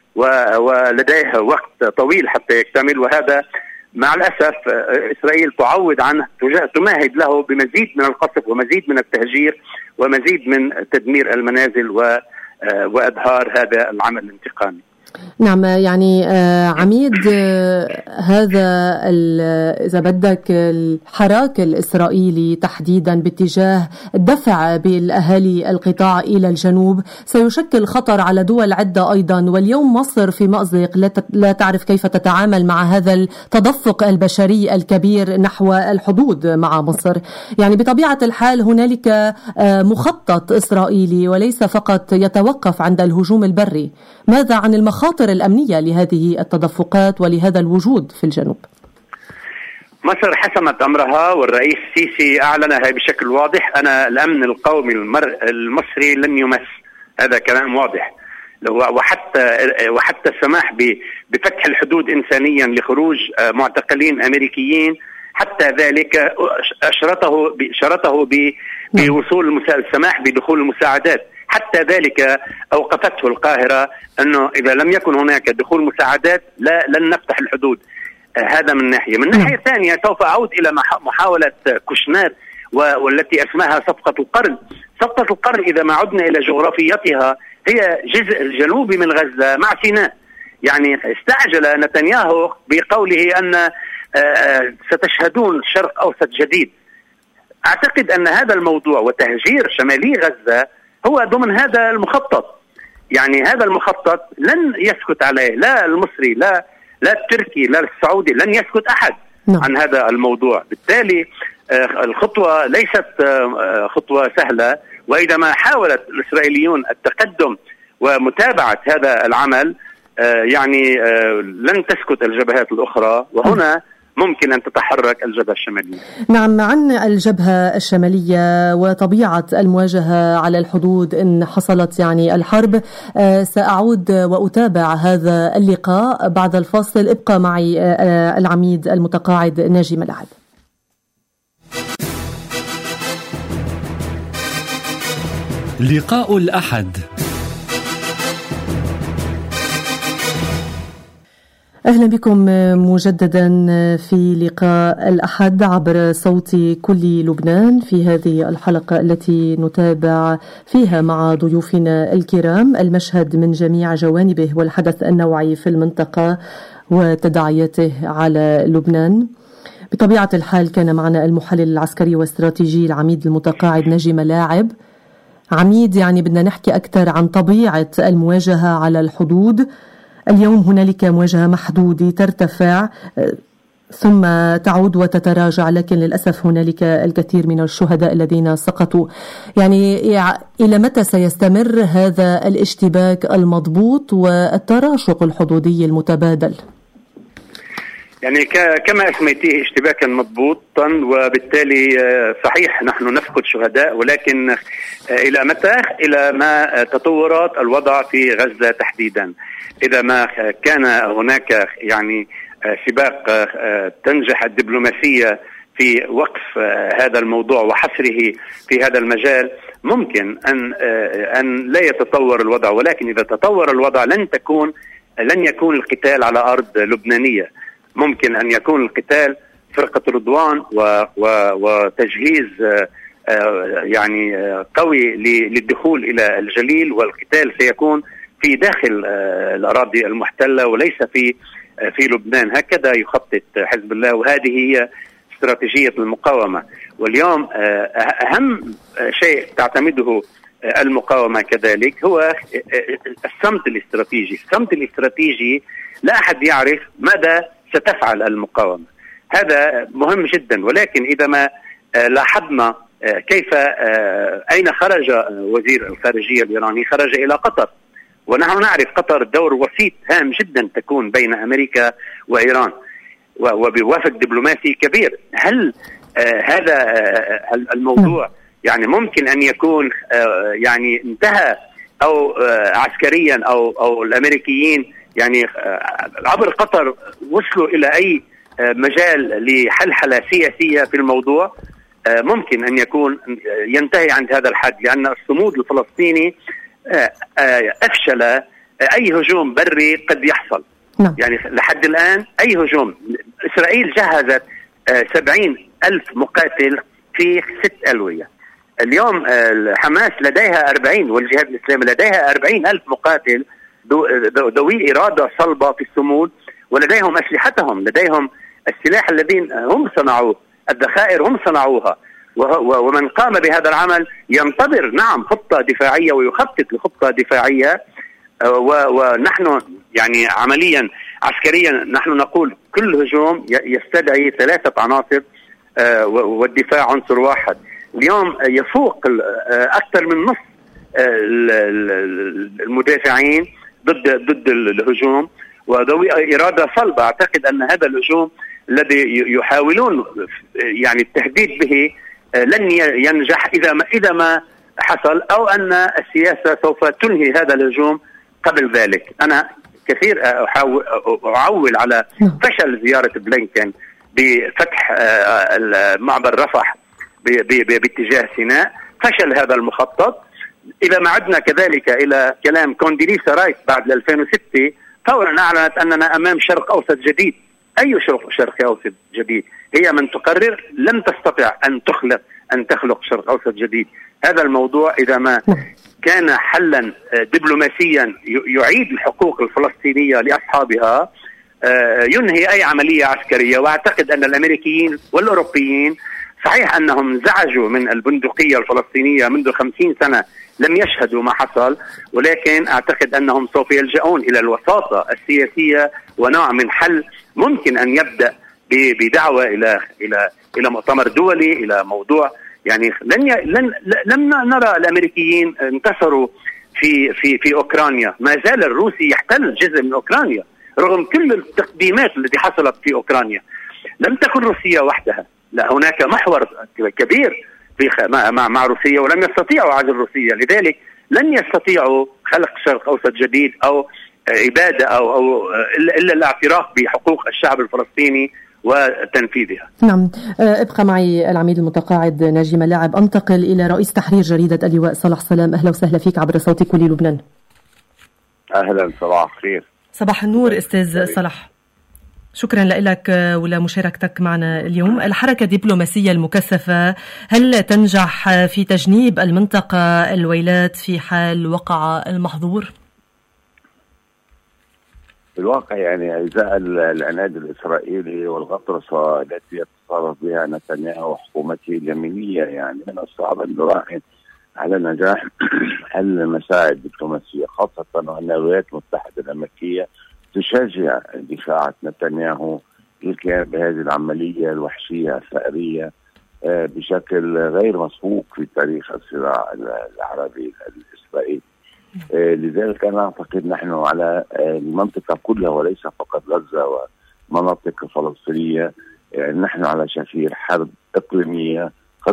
ولديها وقت طويل حتى يكتمل، وهذا مع الأسف إسرائيل تعوض عنه، تمهد له بمزيد من القصف ومزيد من التهجير ومزيد من تدمير المنازل وإدهار هذا العمل الانتقامي. نعم، يعني عميد، هذا إذا بدك الحراك الإسرائيلي تحديدا باتجاه الدفع بالأهالي القطاع إلى الجنوب سيشكل خطر على دول عدة أيضا، واليوم مصر في مأزق لا تعرف كيف تتعامل مع هذا التدفق البشري الكبير نحو الحدود مع مصر. يعني بطبيعة الحال هنالك مخطط إسرائيلي وليس فقط يتوقف عند الهجوم البري. ماذا عن المخاطر الأمنية لهذه التدفقات ولهذا الوجود في الجنوب؟ مصر حسمت أمرها، والرئيس السيسي أعلنها بشكل واضح. أنا الأمن القومي المصري لن يمس، هذا كلام واضح، وحتى وحتى السماح بفتح الحدود إنسانيا لخروج معتقلين أمريكيين، حتى ذلك أشرته شرطه بوصول السماح بدخول المساعدات، حتى ذلك أوقفته القاهرة أنه إذا لم يكن هناك دخول مساعدات لا لن نفتح الحدود. آه هذا من ناحية. من ناحية ثانية سوف أعود إلى محاولة كوشنر والتي اسمها صفقة القرن. صفقة القرن إذا ما عدنا إلى جغرافيتها هي جزء الجنوبي من غزة مع سيناء. يعني استعجل نتنياهو بقوله أن آه ستشهدون شرق أوسط جديد. أعتقد أن هذا الموضوع وتهجير شمالي غزة هو ضمن هذا المخطط. يعني هذا المخطط لن يسكت عليه لا المصري لا لا التركي لا السعودي، لن يسكت أحد no. عن هذا الموضوع. بالتالي الخطوة ليست خطوة سهلة، وإذا ما حاولت الإسرائيليون التقدم ومتابعة هذا العمل يعني لن تسكت الجبهات الأخرى، وهنا ممكن أن تتحرك الجبهة الشمالية. نعم، عن الجبهة الشمالية وطبيعة المواجهة على الحدود إن حصلت يعني الحرب، سأعود وأتابع هذا اللقاء بعد الفاصل. ابقى معي العميد المتقاعد ناجي ملاعب. لقاء الأحد. أهلا بكم مجددا في لقاء الأحد عبر صوت كل لبنان، في هذه الحلقة التي نتابع فيها مع ضيوفنا الكرام المشهد من جميع جوانبه والحدث النوعي في المنطقة وتداعياته على لبنان. بطبيعة الحال كان معنا المحلل العسكري والاستراتيجي العميد المتقاعد ناجي ملاعب. عميد، يعني بدنا نحكي أكثر عن طبيعة المواجهة على الحدود. اليوم هنالك مواجهة محدودة ترتفع ثم تعود وتتراجع، لكن للأسف هنالك الكثير من الشهداء الذين سقطوا. يعني إلى متى سيستمر هذا الاشتباك المضبوط والتراشق الحدودي المتبادل؟ يعني كما اسميتيه اشتباكا مضبوطا، وبالتالي صحيح نحن نفقد شهداء، ولكن إلى متى؟ إلى ما تطورات الوضع في غزة تحديدا. إذا ما كان هناك يعني سباق تنجح الدبلوماسية في وقف هذا الموضوع وحصره في هذا المجال، ممكن أن أن لا يتطور الوضع، ولكن إذا تطور الوضع لن تكون لن يكون القتال على أرض لبنانية. ممكن أن يكون القتال فرقة رضوان وتجهيز يعني قوي للدخول إلى الجليل، والقتال سيكون في داخل الأراضي المحتلة وليس في في لبنان. هكذا يخطط حزب الله، وهذه هي استراتيجية المقاومة. واليوم أهم شيء تعتمده المقاومة كذلك هو الصمت الاستراتيجي. الصمت الاستراتيجي لا أحد يعرف ماذا ستفعل المقاومة، هذا مهم جدا. ولكن إذا ما لاحظنا كيف أين خرج وزير الخارجية الإيراني، خرج إلى قطر، ونحن نعرف قطر دور وسيط هام جدا تكون بين أمريكا وإيران وبوافد دبلوماسي كبير. هل هذا الموضوع يعني ممكن أن يكون يعني انتهى أو عسكريا أو أو الأمريكيين يعني عبر قطر وصلوا إلى أي مجال لحلحلة سياسية في الموضوع؟ ممكن أن يكون ينتهي عند هذا الحد، لأن الصمود الفلسطيني أفشل أي هجوم بري قد يحصل. يعني لحد الآن أي هجوم، إسرائيل جهزت سبعين ألف مقاتل في ست ألوية. اليوم حماس لديها أربعين، والجهاد الإسلامي لديها أربعين ألف مقاتل ذوي إرادة صلبة في الصمود، ولديهم أسلحتهم، لديهم السلاح الذين هم صنعوه، الذخائر هم صنعوها، ومن قام بهذا العمل ينتظر نعم خطة دفاعية ويخطط لخطة دفاعية. ونحن يعني عمليا عسكريا نحن نقول كل هجوم يستدعي ثلاثة عناصر والدفاع عنصر واحد. اليوم يفوق أكثر من نصف المدافعين ضد ضد الهجوم وذوي إرادة صلبة. أعتقد أن هذا الهجوم الذي يحاولون يعني التهديد به لن ينجح إذا ما إذا ما حصل، أو أن السياسة سوف تنهي هذا الهجوم قبل ذلك. أنا كثير أحاول أعول على فشل زيارة بلينكن بفتح معبر رفح باتجاه سيناء، فشل هذا المخطط. إذا ما عدنا كذلك إلى كلام كونديليسا رايس بعد ألفين وستة، فورا أعلنت أننا أمام شرق أوسط جديد. أي شرق شرق أوسط جديد؟ هي من تقرر، لم تستطع أن تخلق أن تخلق شرق أوسط جديد. هذا الموضوع إذا ما كان حلا دبلوماسيا يعيد الحقوق الفلسطينية لأصحابها، ينهي أي عملية عسكرية. وأعتقد أن الأمريكيين والأوروبيين صحيح أنهم زعجوا من البندقية الفلسطينية منذ خمسين سنة، لم يشهدوا ما حصل، ولكن أعتقد أنهم سوف يلجؤون إلى الوساطة السياسية ونوع من حل ممكن أن يبدأ بدعوة إلى إلى إلى مؤتمر دولي، إلى موضوع يعني لن ي... لن لم نرى الأمريكيين انتصروا في في في أوكرانيا. ما زال الروسي يحتل جزء من أوكرانيا رغم كل التقديمات التي حصلت في أوكرانيا. لم تكن روسيا وحدها، لا، هناك محور كبير في مع مع روسيا، ولم يستطيعوا عزل روسيا. لذلك لن يستطيعوا خلق شرق أوسط جديد أو إبادة أو أو إلا الاعتراف بحقوق الشعب الفلسطيني وتنفيذها. نعم، ابقى معي العميد المتقاعد ناجي ملاعب. أنتقل إلى رئيس تحرير جريدة اللواء صلاح سلام. أهلا وسهلا فيك عبر صوت كل لبنان. أهلا، صباح الخير. صباح النور أستاذ صلاح، شكرا لك ولمشاركتك معنا اليوم. الحركة الدبلوماسية المكثفة هل تنجح في تجنيب المنطقة الويلات في حال وقع المحظور؟ في الواقع يعني إزاء العناد الإسرائيلي والغطرسة التي يتصرف بها نتنياهو وحكومته اليمينية، يعني من الصعب أن نراهن على نجاح حل المساعي الدبلوماسية، خاصة وأن الولايات المتحدة الأمريكية تشجع دفاع نتنياهو للقيام بهذه العملية الوحشية الثأرية بشكل غير مسبوق في تاريخ الصراع العربي الإسرائيلي. لذلك أنا أعتقد نحن على المنطقة كلها وليس فقط غزة ومناطق فلسطينية، نحن على شفير حرب إقليمية قد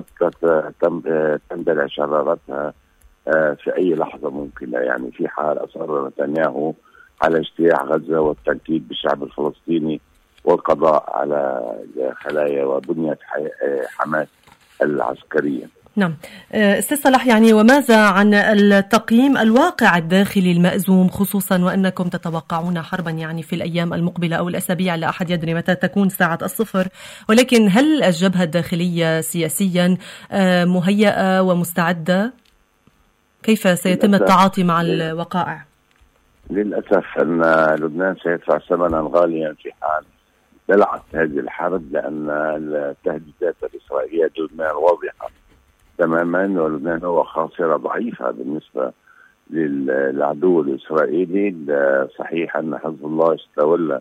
تندلع شرارتها في أي لحظة ممكنة. يعني في حال أصر نتنياهو على اجتياح غزة والتنكيل بالشعب الفلسطيني والقضاء على خلايا وبنية حماس العسكرية. نعم أستاذ صلاح، يعني وماذا عن التقييم الواقع الداخلي المأزوم، خصوصا وأنكم تتوقعون حربا يعني في الأيام المقبلة أو الأسابيع، لا أحد يدري متى تكون ساعة الصفر، ولكن هل الجبهة الداخلية سياسيا مهيئة ومستعدة؟ كيف سيتم التعاطي مع الوقائع؟ للأسف أن لبنان سيدفع ثمنا غاليا في حال دلعت هذه الحرب، لأن التهديدات الإسرائيلية لبنان واضحة تماما، ولبنان هو خاصرة ضعيفة بالنسبة للعدو الإسرائيلي. صحيح أن حزب الله استولى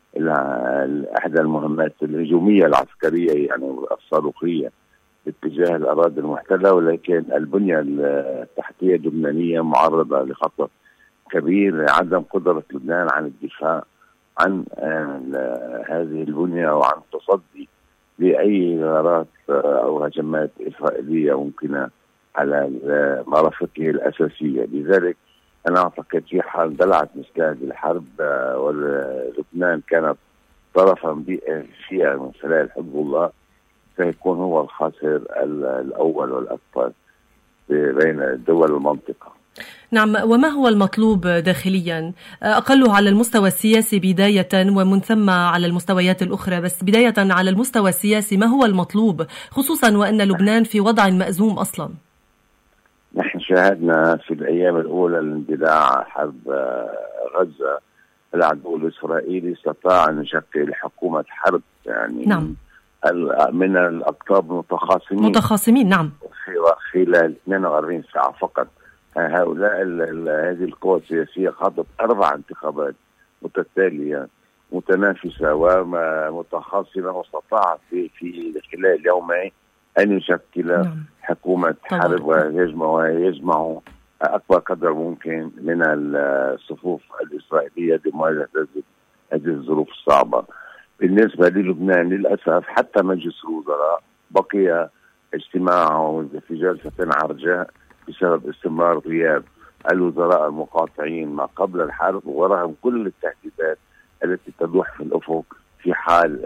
إحدى المهمات الهجومية العسكرية يعني الصاروخية باتجاه الأراضي المحتلة، ولكن البنية التحتية اللبنانية معرضة لخطر كبير، عدم قدرة لبنان عن الدفاع عن هذه البنية وعن التصدي لأي غارات أو هجمات إسرائيلية ممكنة على مرافقه الأساسية. لذلك أنا أعتقد في حال دلعت مثل هذه الحرب ولبنان كانت طرفا فيها من خلال حزب الله، سيكون هو الخاسر الأول والأكبر بين دول المنطقة. نعم، وما هو المطلوب داخليا؟ أقله على المستوى السياسي بداية ومن ثم على المستويات الأخرى، بس بداية على المستوى السياسي ما هو المطلوب، خصوصا وأن لبنان في وضع مأزوم أصلا؟ نحن شاهدنا في الأيام الأولى لاندلاع حرب غزة العدو الإسرائيلي استطاع أن يشكل حكومة حرب يعني نعم. من الأقطاب متخاصمين متخاصمين نعم خلال اثنين وأربعين ساعة فقط. هؤلاء هذه القوى السياسية خاضت أربع انتخابات متتالية متنافسة ومتخاصمة، واستطاعت في في خلال يومين أن يشكل نعم. حكومة حرب ويجمع ويجمع أكبر قدر ممكن من الصفوف الإسرائيلية لمواجهة هذه الظروف الصعبة. بالنسبة للبنان للأسف حتى مجلس الوزراء بقي اجتماعه في جلسة عرجاء بسبب استمرار غياب الوزراء المقاطعين ما قبل الحرب، ورغم كل التهديدات التي تلوح في الأفق في حال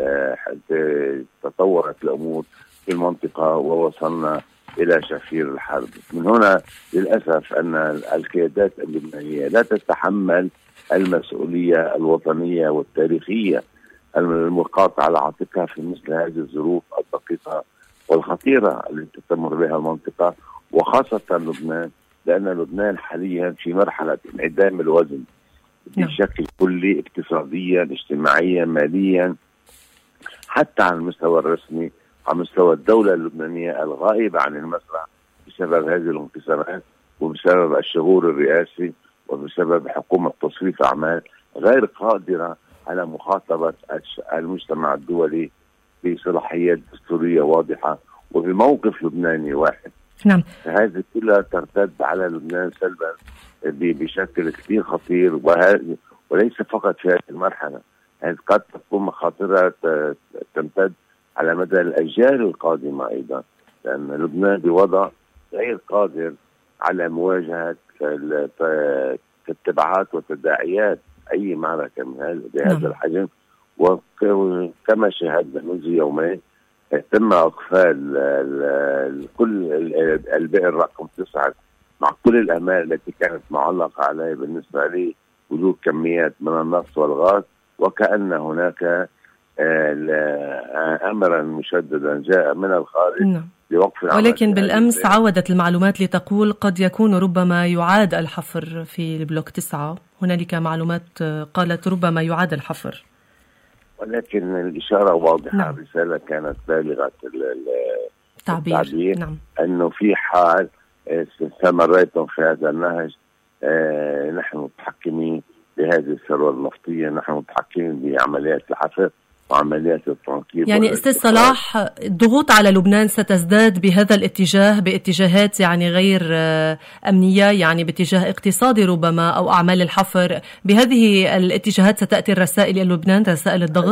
تطورت الأمور في المنطقة ووصلنا إلى شفير الحرب. من هنا للأسف أن القيادات اللبنانية لا تتحمل المسؤولية الوطنية والتاريخية المقاطعة على عاتقها في مثل هذه الظروف الدقيقة والخطيرة التي تمر بها المنطقة، وخاصة لبنان، لأن لبنان حاليا في مرحلة انعدام الوزن بشكل كلي، اقتصاديا اجتماعيا ماليا، حتى على المستوى الرسمي على مستوى الدولة اللبنانية الغائبة عن المسرح بسبب هذه الانقسامات وبسبب الشغور الرئاسي وبسبب حكومة تصريف أعمال غير قادرة على مخاطبة المجتمع الدولي بصلاحيات دستورية واضحة وبموقف لبناني واحد. نعم. هذه كلها ترتد على لبنان سلبا بشكل كثير خطير، وليس فقط في هذه المرحلة، هذه قد تكون مخاطرها تمتد على مدى الأجيال القادمة أيضا، لأن لبنان بوضع غير قادر على مواجهة التبعات وتداعيات أي معركة من هذا بهذا الحجم. وكما شاهدنا منذ يومين تم إقفال كل البئر رقم تسعة مع كل الأمال التي كانت معلقة عليه بالنسبة لي وجود كميات من النفط والغاز، وكأن هناك أمرا مشددا جاء من الخارج نعم. لوقف العمل. ولكن بالأمس عودت المعلومات لتقول قد يكون ربما يعاد الحفر في البلوك تسعة، هنالك معلومات قالت ربما يعاد الحفر، ولكن الإشارة واضحة. نعم. رسالة كانت بالغة التعبير. التعبير نعم. أنه في حال استمريتم في هذا النهج نحن متحكمين بهذه الثروة النفطية، نحن متحكمين بعمليات الحفر، وعمليات التنقيب. يعني أستاذ صلاح، الضغوط على لبنان ستزداد بهذا الاتجاه، باتجاهات يعني غير أمنية، يعني باتجاه اقتصادي ربما أو أعمال الحفر. بهذه الاتجاهات ستأتي الرسائل إلى لبنان، رسائل الضغط؟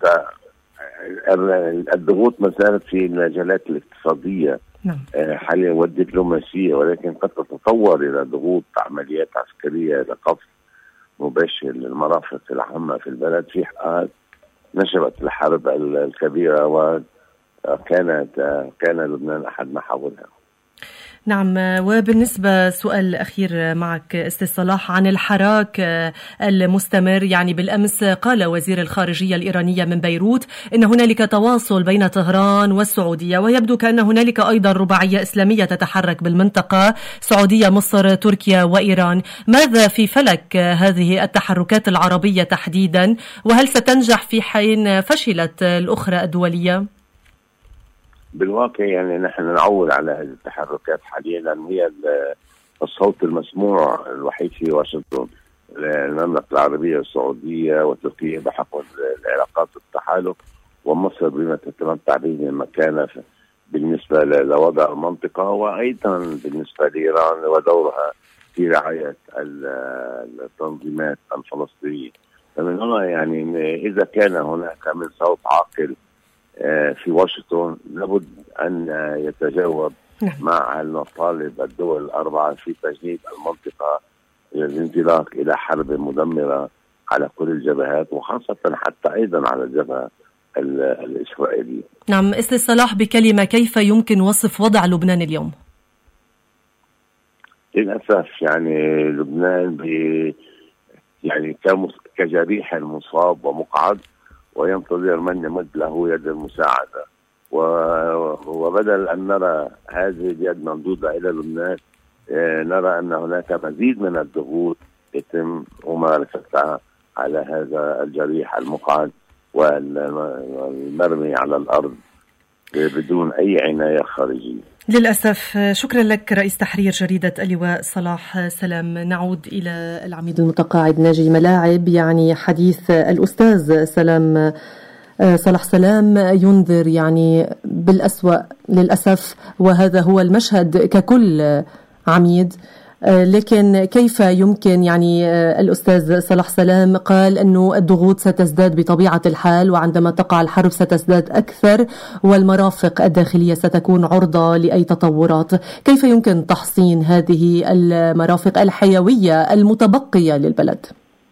الضغوط ما زالت في المجالات الاقتصادية نعم. حاليا والدبلوماسية، ولكن قد تتطور إلى ضغوط عمليات عسكرية لقصف مباشر للمرافق العامة في البلد في حال نشبت الحرب الكبيرة وكانت كان لبنان أحد محاورها. نعم. وبالنسبة سؤال أخير معك أستاذ صلاح عن الحراك المستمر، يعني بالأمس قال وزير الخارجية الإيرانية من بيروت إن هنالك تواصل بين طهران والسعودية، ويبدو كأن هنالك أيضا رباعية إسلامية تتحرك بالمنطقة، سعودية مصر تركيا وإيران. ماذا في فلك هذه التحركات العربية تحديدا، وهل ستنجح في حين فشلت الأخرى الدولية؟ بالواقع يعني نحن نعول على هذه التحركات حاليا، لأن هي الصوت المسموع الوحيد في واشنطن. المملكة العربية السعودية وتركيا بحق العلاقات التحالف، ومصر بما تتمتع به من مكانة بالنسبة لوضع المنطقة، وأيضا بالنسبة لإيران ودورها في رعاية التنظيمات الفلسطينية. فمن هنا يعني إذا كان هناك من صوت عاقل في واشنطن لابد أن يتجاوب مع المطالب الدول الأربعة في تجنيد المنطقة الانطلاق إلى حرب مدمرة على كل الجبهات، وخاصة حتى أيضا على الجبهة الإسرائيلية. نعم. أستاذ صلاح، بكلمة كيف يمكن وصف وضع لبنان اليوم؟ للأسف يعني لبنان يعني كجريح مصاب ومقعد، وينتظر من يمد له يد المساعدة، وبدل أن نرى هذه اليد ممدودة إلى لبنان نرى أن هناك مزيد من الضغوط يتم ممارستها على هذا الجريح المقعد والمرمي على الأرض بدون أي عناية خارجية. للأسف. شكرا لك رئيس تحرير جريدة اللواء صلاح سلام. نعود إلى العميد المتقاعد ناجي ملاعب. يعني حديث الأستاذ سلام صلاح سلام ينذر يعني بالأسوأ للأسف، وهذا هو المشهد ككل عميد. لكن كيف يمكن يعني الأستاذ صلاح سلام قال أنه الضغوط ستزداد بطبيعة الحال، وعندما تقع الحرب ستزداد أكثر، والمرافق الداخلية ستكون عرضة لأي تطورات. كيف يمكن تحصين هذه المرافق الحيوية المتبقية للبلد؟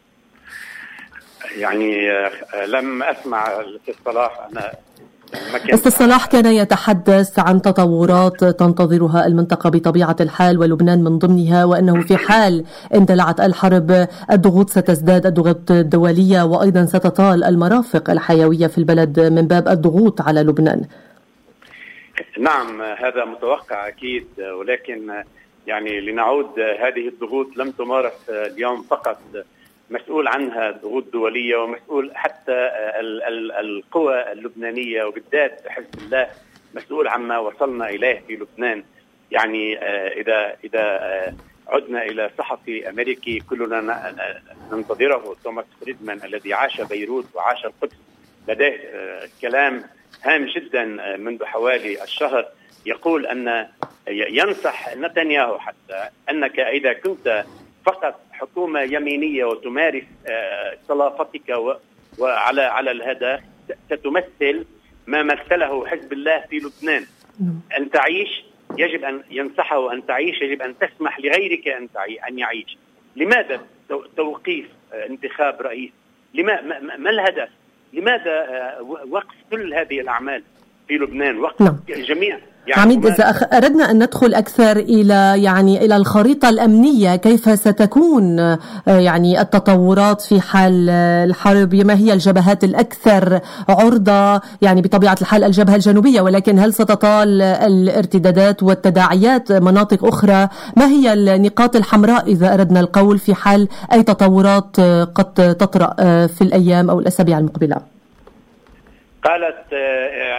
يعني لم أسمع الأستاذ صلاح. أنا أستاذ صلاح كان يتحدث عن تطورات تنتظرها المنطقة بطبيعة الحال ولبنان من ضمنها، وأنه في حال اندلعت الحرب الضغوط ستزداد، الضغوط الدولية، وأيضا ستطال المرافق الحيوية في البلد من باب الضغوط على لبنان. نعم، هذا متوقع أكيد، ولكن يعني لنعود، هذه الضغوط لم تمارس اليوم فقط، مسؤول عنها ضغوط دولية، ومسؤول حتى ال ال القوى اللبنانية وبالذات حزب الله مسؤول عما وصلنا إليه في لبنان. يعني إذا إذا عدنا إلى صحفي أمريكي كلنا ننتظره، توماس فريدمان الذي عاش بيروت وعاش القدس، لديه كلام هام جدا منذ حوالي الشهر، يقول أن ينصح نتنياهو حتى أنك إذا كنت فقط حكومة يمينية وتمارس صلافتك وعلى على الهدى ستمثل ما مثله حزب الله في لبنان. أن تعيش يجب أن ينصحه أن تعيش، يجب أن تسمح لغيرك أن أن يعيش. لماذا توقيف انتخاب رئيس؟ لما ما الهدف؟ لماذا وقف كل هذه الأعمال في لبنان؟ وقف نعم. الجميع. يعني عميد، إذا أردنا أن ندخل أكثر إلى يعني إلى الخريطة الأمنية، كيف ستكون يعني التطورات في حال الحرب؟ ما هي الجبهات الأكثر عرضة؟ يعني بطبيعة الحال الجبهة الجنوبية، ولكن هل ستطال الارتدادات والتداعيات مناطق أخرى؟ ما هي النقاط الحمراء إذا أردنا القول في حال أي تطورات قد تطرأ في الأيام أو الأسابيع المقبلة؟ قالت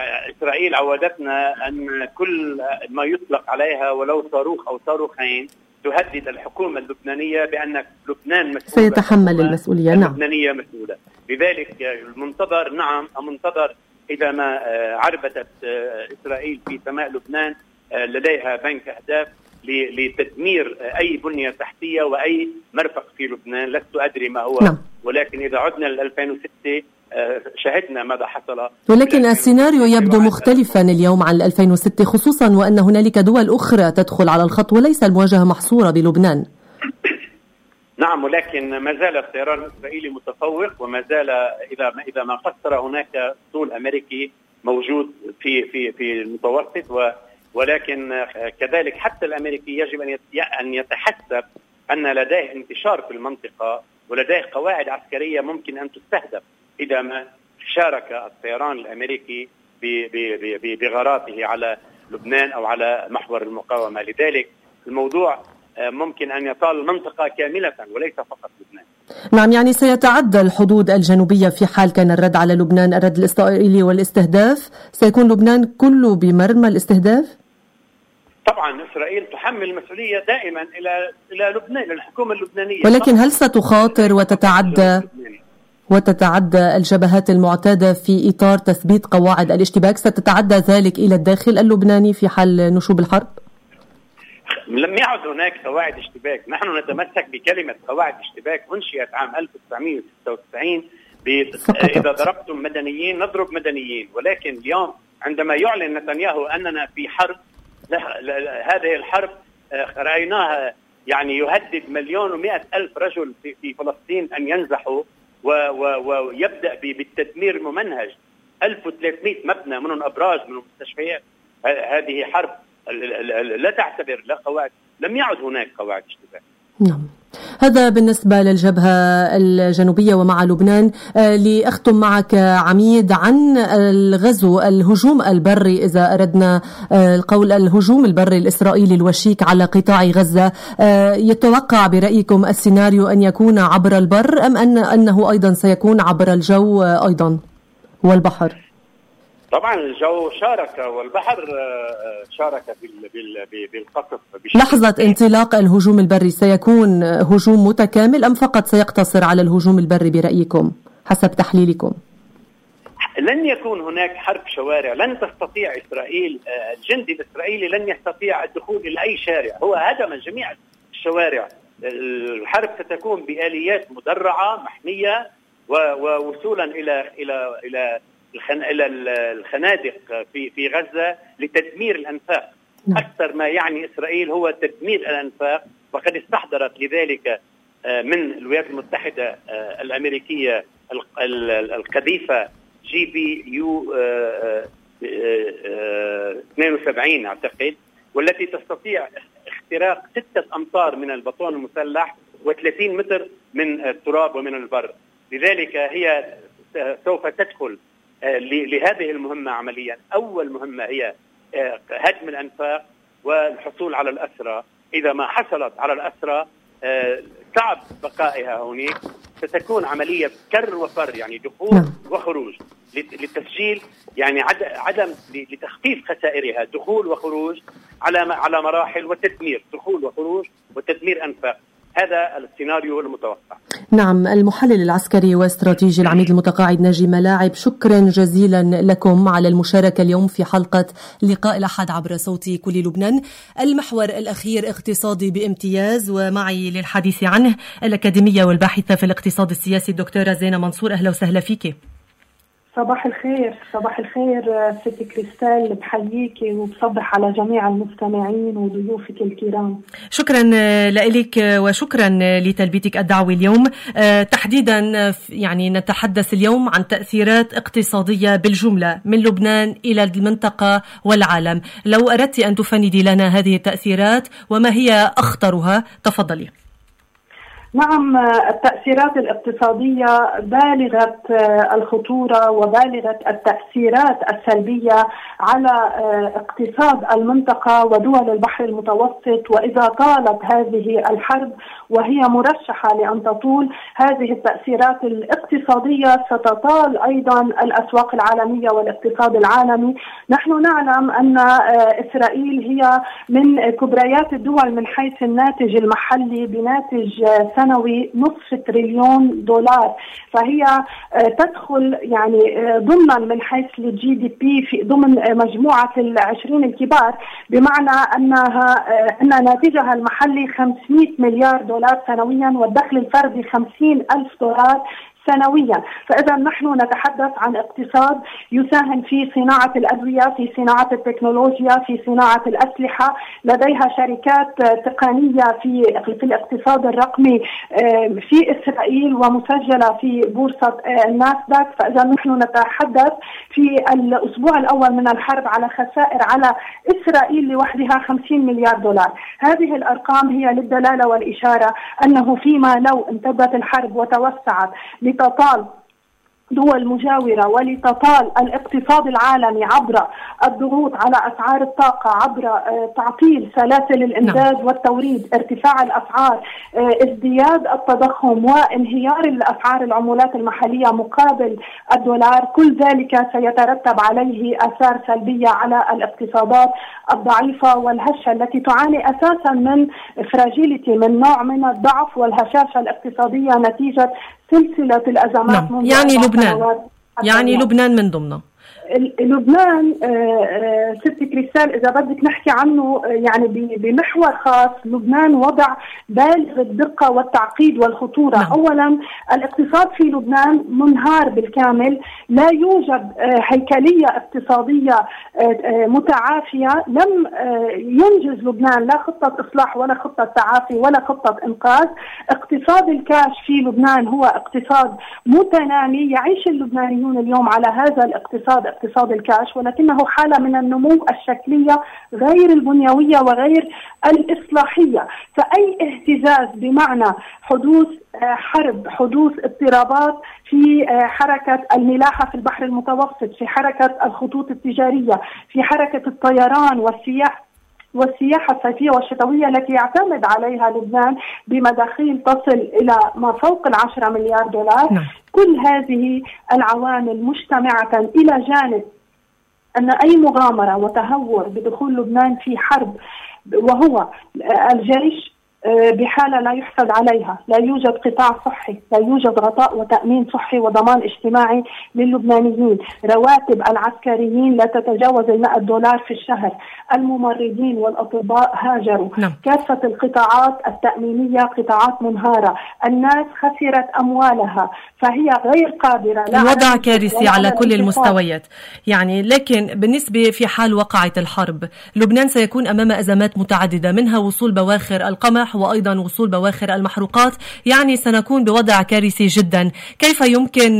إسرائيل عودتنا أن كل ما يطلق عليها ولو صاروخ أو صاروخين تهدد الحكومة اللبنانية بأن لبنان مسؤول، سيتحمل المسؤولية. نعم. اللبنانية مسؤولة. لذلك المنتظر نعم المنتظر إذا ما عربتت إسرائيل في سماء لبنان لديها بنك أهداف لتدمير أي بنية تحتية وأي مرفق في لبنان. لست أدري ما هو. نعم. ولكن إذا عدنا ل ألفين وستة شاهدنا ماذا حصل. ولكن السيناريو يبدو مختلفا اليوم عن ألفين وستة، خصوصا وأن هنالك دول أخرى تدخل على الخط وليس المواجهة محصورة بلبنان. نعم، ولكن ما زال الطيران الإسرائيلي متفوق، وما زال إذا ما إذا ما قصر هناك طول أمريكي موجود في في في المتوسط، و ولكن كذلك حتى الأمريكي يجب أن يتحسب أن لديه انتشار في المنطقة ولديه قواعد عسكرية ممكن أن تستهدف إذا ما شارك الطيران الأمريكي بغاراته على لبنان أو على محور المقاومة. لذلك الموضوع ممكن أن يطال المنطقة كاملة وليس فقط لبنان. نعم، يعني سيتعدى الحدود الجنوبية في حال كان الرد على لبنان الرد الإسرائيلي والاستهداف، سيكون لبنان كله بمرمى الاستهداف؟ طبعا إسرائيل تحمل المسؤولية دائما إلى إلى لبنان، إلى الحكومة اللبنانية. ولكن هل ستخاطر وتتعدى وتتعدى الجبهات المعتادة في إطار تثبيت قواعد الاشتباك؟ ستتعدى ذلك إلى الداخل اللبناني في حال نشوب الحرب؟ لم يعد هناك قواعد اشتباك. نحن نتمسك بكلمة قواعد اشتباك أنشئت عام ألف وتسعمائة وستة وتسعين. إذا ضربتم مدنيين نضرب مدنيين. ولكن اليوم عندما يعلن نتنياهو أننا في حرب، هذه الحرب رأيناها يعني يهدد مليون ومئة ألف رجل في فلسطين أن ينزحوا، ويبدأ بالتدمير الممنهج. ألف وثلاثمئة مبنى منهم أبراج منهم مستشفيات. هذه حرب لا تعتبر لا قواعد، لم يعد هناك قواعد اشتباك. نعم، هذا بالنسبة للجبهة الجنوبية ومع لبنان. آه لأختم معك عميد عن الغزو الهجوم البري، إذا أردنا آه القول الهجوم البري الإسرائيلي الوشيك على قطاع غزة، آه يتوقع برأيكم السيناريو أن يكون عبر البر أم أن أنه أيضا سيكون عبر الجو آه أيضا والبحر؟ طبعا الجو شارك والبحر شارك بالقصف. لحظة انطلاق الهجوم البري سيكون هجوم متكامل أم فقط سيقتصر على الهجوم البري برأيكم حسب تحليلكم؟ لن يكون هناك حرب شوارع. لن تستطيع إسرائيل، الجندي الإسرائيلي لن يستطيع الدخول إلى أي شارع. هو هدم جميع الشوارع. الحرب ستكون بآليات مدرعة محمية ووصولا إلى إلى إلى إلى الخنادق في في غزة لتدمير الأنفاق. أكثر ما يعني إسرائيل هو تدمير الأنفاق، وقد استحضرت لذلك من الولايات المتحدة الأمريكية القذيفة جي بي يو اثنين وسبعين أعتقد، والتي تستطيع اختراق ستة أمتار من البطون المسلح وثلاثين متر من التراب ومن البر. لذلك هي سوف تدخل لهذه المهمة عمليا. أول مهمة هي هدم الأنفاق والحصول على الأسرى. إذا ما حصلت على الأسرى صعب بقائها هناك، ستكون عملية كر وفر، يعني دخول وخروج للتسجيل، يعني عدم لتخفيف خسائرها، دخول وخروج على على مراحل وتدمير، دخول وخروج وتدمير أنفاق. هذا السيناريو المتوقع. نعم، المحلل العسكري واستراتيجي العميد المتقاعد ناجي ملاعب، شكرا جزيلا لكم على المشاركة اليوم في حلقة لقاء الأحد عبر صوت كل لبنان. المحور الأخير اقتصادي بامتياز، ومعي للحديث عنه الأكاديمية والباحثة في الاقتصاد السياسي الدكتورة زينة منصور. أهلا وسهلا فيك. صباح الخير. صباح الخير ست كريستال، بحييكي وبصبح على جميع المستمعين وضيوفك الكرام. شكرا لك وشكرا لتلبيتك الدعوة اليوم. تحديدا يعني نتحدث اليوم عن تأثيرات اقتصادية بالجملة من لبنان إلى المنطقة والعالم. لو أردت أن تفندي لنا هذه التأثيرات وما هي أخطرها تفضلي. نعم، التأثيرات الاقتصادية بالغة الخطورة وبالغة التأثيرات السلبية على اقتصاد المنطقة ودول البحر المتوسط. وإذا طالت هذه الحرب وهي مرشحة لأن تطول، هذه التأثيرات الاقتصادية ستطال أيضا الأسواق العالمية والاقتصاد العالمي. نحن نعلم أن إسرائيل هي من كبريات الدول من حيث الناتج المحلي بناتج سنوي نصف تريليون دولار، فهي تدخل يعني ضمنا من حيث الجي دي بي في ضمن مجموعة العشرين الكبار، بمعنى أنها أن ناتجها المحلي خمسمائة مليار دولار سنويا والدخل الفردي خمسين ألف دولار سنويا. فإذا نحن نتحدث عن اقتصاد يساهم في صناعة الأدوية، في صناعة التكنولوجيا، في صناعة الأسلحة، لديها شركات تقنية في في الاقتصاد الرقمي في إسرائيل ومسجلة في بورصة الناسداك. فإذا نحن نتحدث في الأسبوع الأول من الحرب على خسائر على إسرائيل لوحدها خمسين مليار دولار. هذه الأرقام هي للدلالة والإشارة أنه فيما لو امتدت الحرب وتوسعت لتطال دول مجاورة ولتطال الاقتصاد العالمي عبر الضغوط على أسعار الطاقة، عبر تعطيل سلاسل الإمداد نعم. والتوريد، ارتفاع الأسعار، ازدياد التضخم وانهيار الأسعار العملات المحلية مقابل الدولار، كل ذلك سيترتب عليه آثار سلبية على الاقتصادات الضعيفة والهشة التي تعاني أساسا من فراجيليتي، من نوع من الضعف والهشاشة الاقتصادية نتيجة سلسلة الأزمات. نعم. يعني لبنان يعني لبنان من ضمنها. لبنان ست كريستال إذا بدك نحكي عنه يعني بمحور خاص، لبنان وضع بالغ الدقة والتعقيد والخطورة. نعم. أولا الاقتصاد في لبنان منهار بالكامل، لا يوجد هيكلية اقتصادية متعافية، لم ينجز لبنان لا خطة إصلاح ولا خطة تعافي ولا خطة إنقاذ. اقتصاد الكاش في لبنان هو اقتصاد متنامي، يعيش اللبنانيون اليوم على هذا الاقتصاد، اقتصاد الكاش، ولكنه حالة من النمو الشكلية غير البنيوية وغير الإصلاحية. فأي اهتزاز بمعنى حدوث حرب، حدوث اضطرابات في حركة الملاحة في البحر المتوسط، في حركة الخطوط التجارية، في حركة الطيران والسياحة والسياحة الصيفية والشتوية التي يعتمد عليها لبنان بمداخيل تصل إلى ما فوق العشرة مليار دولار. نعم. كل هذه العوامل مجتمعة إلى جانب أن أي مغامرة وتهور بدخول لبنان في حرب، وهو الجيش بحالة لا يحسد عليها، لا يوجد قطاع صحي، لا يوجد غطاء وتأمين صحي وضمان اجتماعي للبنانيين، رواتب العسكريين لا تتجاوز المئة دولار في الشهر، الممرضين والأطباء هاجروا. نعم. كافة القطاعات التأمينية قطاعات منهارة، الناس خسرت أموالها، فهي غير قادرة. الوضع كارثي على كل المستويات يعني. لكن بالنسبة في حال وقعت الحرب، لبنان سيكون أمام أزمات متعددة، منها وصول بواخر القمح وأيضا وصول بواخر المحروقات، يعني سنكون بوضع كارثي جدا. كيف يمكن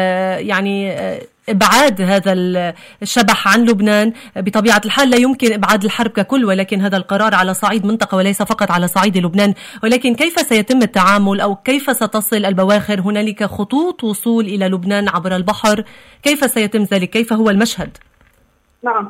يعني إبعاد هذا الشبح عن لبنان؟ بطبيعة الحال لا يمكن إبعاد الحرب ككل، ولكن هذا القرار على صعيد منطقة وليس فقط على صعيد لبنان. ولكن كيف سيتم التعامل أو كيف ستصل البواخر؟ هنالك خطوط وصول إلى لبنان عبر البحر، كيف سيتم ذلك؟ كيف هو المشهد؟ نعم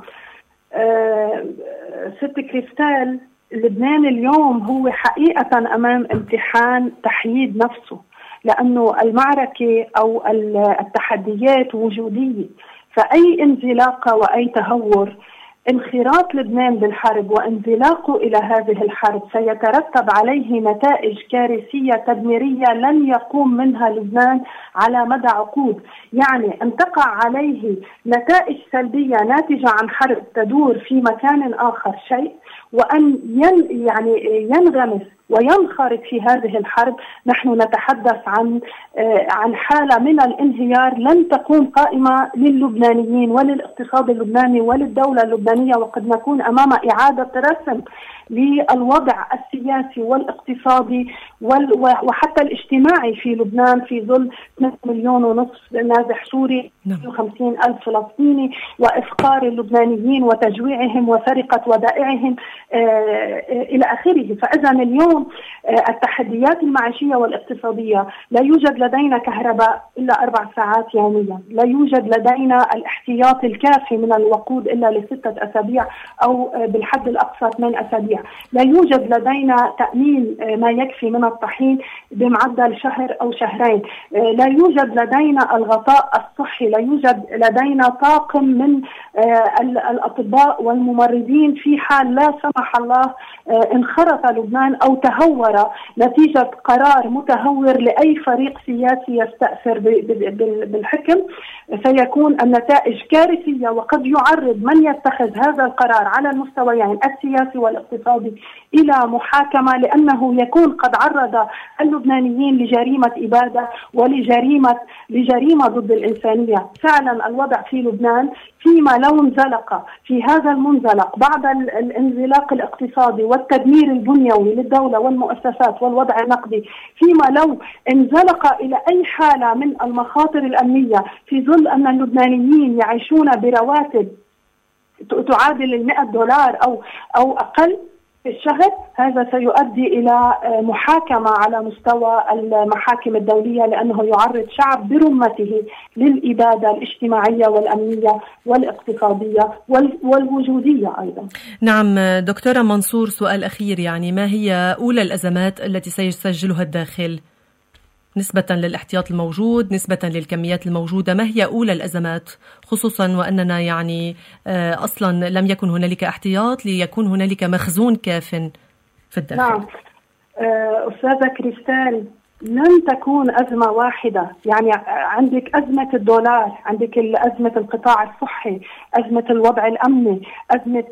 أه ست كريستال، لبنان اليوم هو حقيقة أمام امتحان تحييد نفسه، لأنه المعركة أو التحديات وجودية، فأي انزلاقة وأي تهور، انخراط لبنان بالحرب وانزلاقه إلى هذه الحرب سيترتب عليه نتائج كارثية تدميرية لن يقوم منها لبنان على مدى عقود. يعني أن تقع عليه نتائج سلبية ناتجة عن حرب تدور في مكان آخر شيء، وأن ين يعني ينغمس وينخرط في هذه الحرب. نحن نتحدث عن عن حالة من الانهيار لن تكون قائمة للبنانيين وللاقتصاد اللبناني وللدولة اللبنانية، وقد نكون أمام إعادة رسم للوضع السياسي والاقتصادي وحتى الاجتماعي في لبنان في ظل اثنين مليون ونصف نازح سوري وخمسين ألف فلسطيني وإفقار اللبنانيين وتجويعهم وسرقة ودائعهم إلى آخره. فإذا اليوم اليوم التحديات المعيشية والاقتصادية، لا يوجد لدينا كهرباء إلا أربع ساعات يوميا، لا يوجد لدينا الاحتياط الكافي من الوقود إلا لستة أسابيع أو بالحد الأقصى ثمان أسابيع، لا يوجد لدينا تأمين ما يكفي من الطحين بمعدل شهر أو شهرين، لا يوجد لدينا الغطاء الصحي، لا يوجد لدينا طاقم من الأطباء والممرضين في حال لا سمح الله انخرط لبنان أو تهور نتيجة قرار متهور لأي فريق سياسي يستأثر بالحكم، سيكون النتائج كارثية، وقد يعرض من يتخذ هذا القرار على المستويين السياسي والاقتصادي إلى محاكمة، لأنه يكون قد عرض اللبنانيين لجريمة إبادة ولجريمة لجريمة ضد الإنسانية. فعلا الوضع في لبنان فيما لو انزلق في هذا المنزلق بعد الانزلاق الاقتصادي والتدمير البنيوي للدولة والمؤسسات والوضع النقدي، فيما لو انزلق إلى أي حالة من المخاطر الأمنية في ظل أن اللبنانيين يعيشون برواتب تعادل المئة دولار أو أو أقل في الشهر، هذا سيؤدي إلى محاكمة على مستوى المحاكم الدولية، لأنه يعرض شعب برمته للإبادة الاجتماعية والأمنية والاقتصادية والوجودية أيضا. نعم دكتورة منصور، سؤال أخير، يعني ما هي أولى الأزمات التي سيسجلها الداخل نسبة للاحتياط الموجود، نسبة للكميات الموجودة؟ ما هي أولى الأزمات، خصوصا وأننا يعني أصلا لم يكن هنالك احتياط ليكون هنالك مخزون كاف في الداخل؟ نعم أستاذة كريستال، لن تكون أزمة واحدة، يعني عندك أزمة الدولار، عندك أزمة القطاع الصحي، أزمة الوضع الأمني، أزمة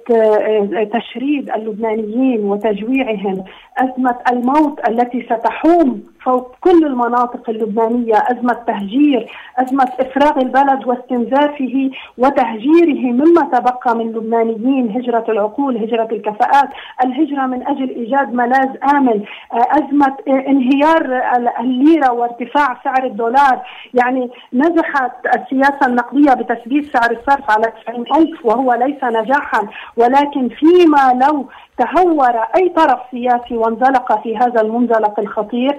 تشريد اللبنانيين وتجويعهم، أزمة الموت التي ستحوم فوق كل المناطق اللبنانية، أزمة تهجير، أزمة إفراغ البلد واستنزافه وتهجيره مما تبقى من لبنانيين، هجرة العقول، هجرة الكفاءات، الهجرة من أجل إيجاد ملاذ آمن، أزمة انهيار الليرة وارتفاع سعر الدولار. يعني نجحت السياسة النقدية بتثبيت سعر الصرف على تسعين ألف وهو ليس نجاحا، ولكن فيما لو تهور أي طرف سياسي وانزلق في هذا المنزلق الخطير،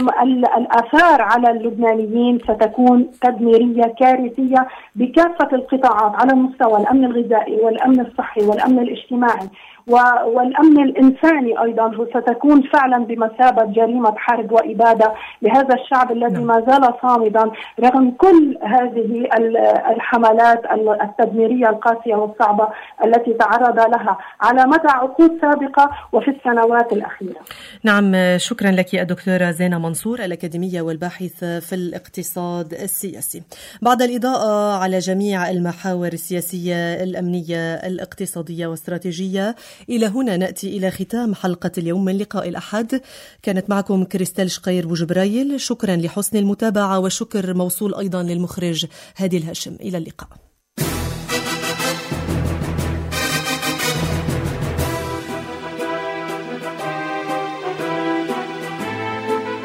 الآثار على اللبنانيين ستكون تدميرية كارثية بكافة القطاعات على المستوى الأمن الغذائي والأمن الصحي والأمن الاجتماعي والأمن الإنساني أيضا، ستكون فعلا بمثابة جريمة حرب وإبادة لهذا الشعب الذي ما زال صامدا رغم كل هذه الحملات التدميرية القاسية والصعبة التي تعرض لها على مدى عقود سابقة وفي السنوات الأخيرة. نعم، شكرا لك الدكتورة زينة منصور، الأكاديمية والباحثة في الاقتصاد السياسي. بعد الإضاءة على جميع المحاور السياسية الأمنية الاقتصادية والاستراتيجية، إلى هنا نأتي إلى ختام حلقة اليوم من لقاء الأحد. كانت معكم كريستال شقير بوجبرايل، شكرا لحسن المتابعة، وشكر موصول أيضا للمخرج هادي الهاشم. إلى اللقاء.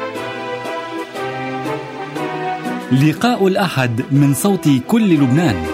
لقاء الأحد من صوت كل لبنان.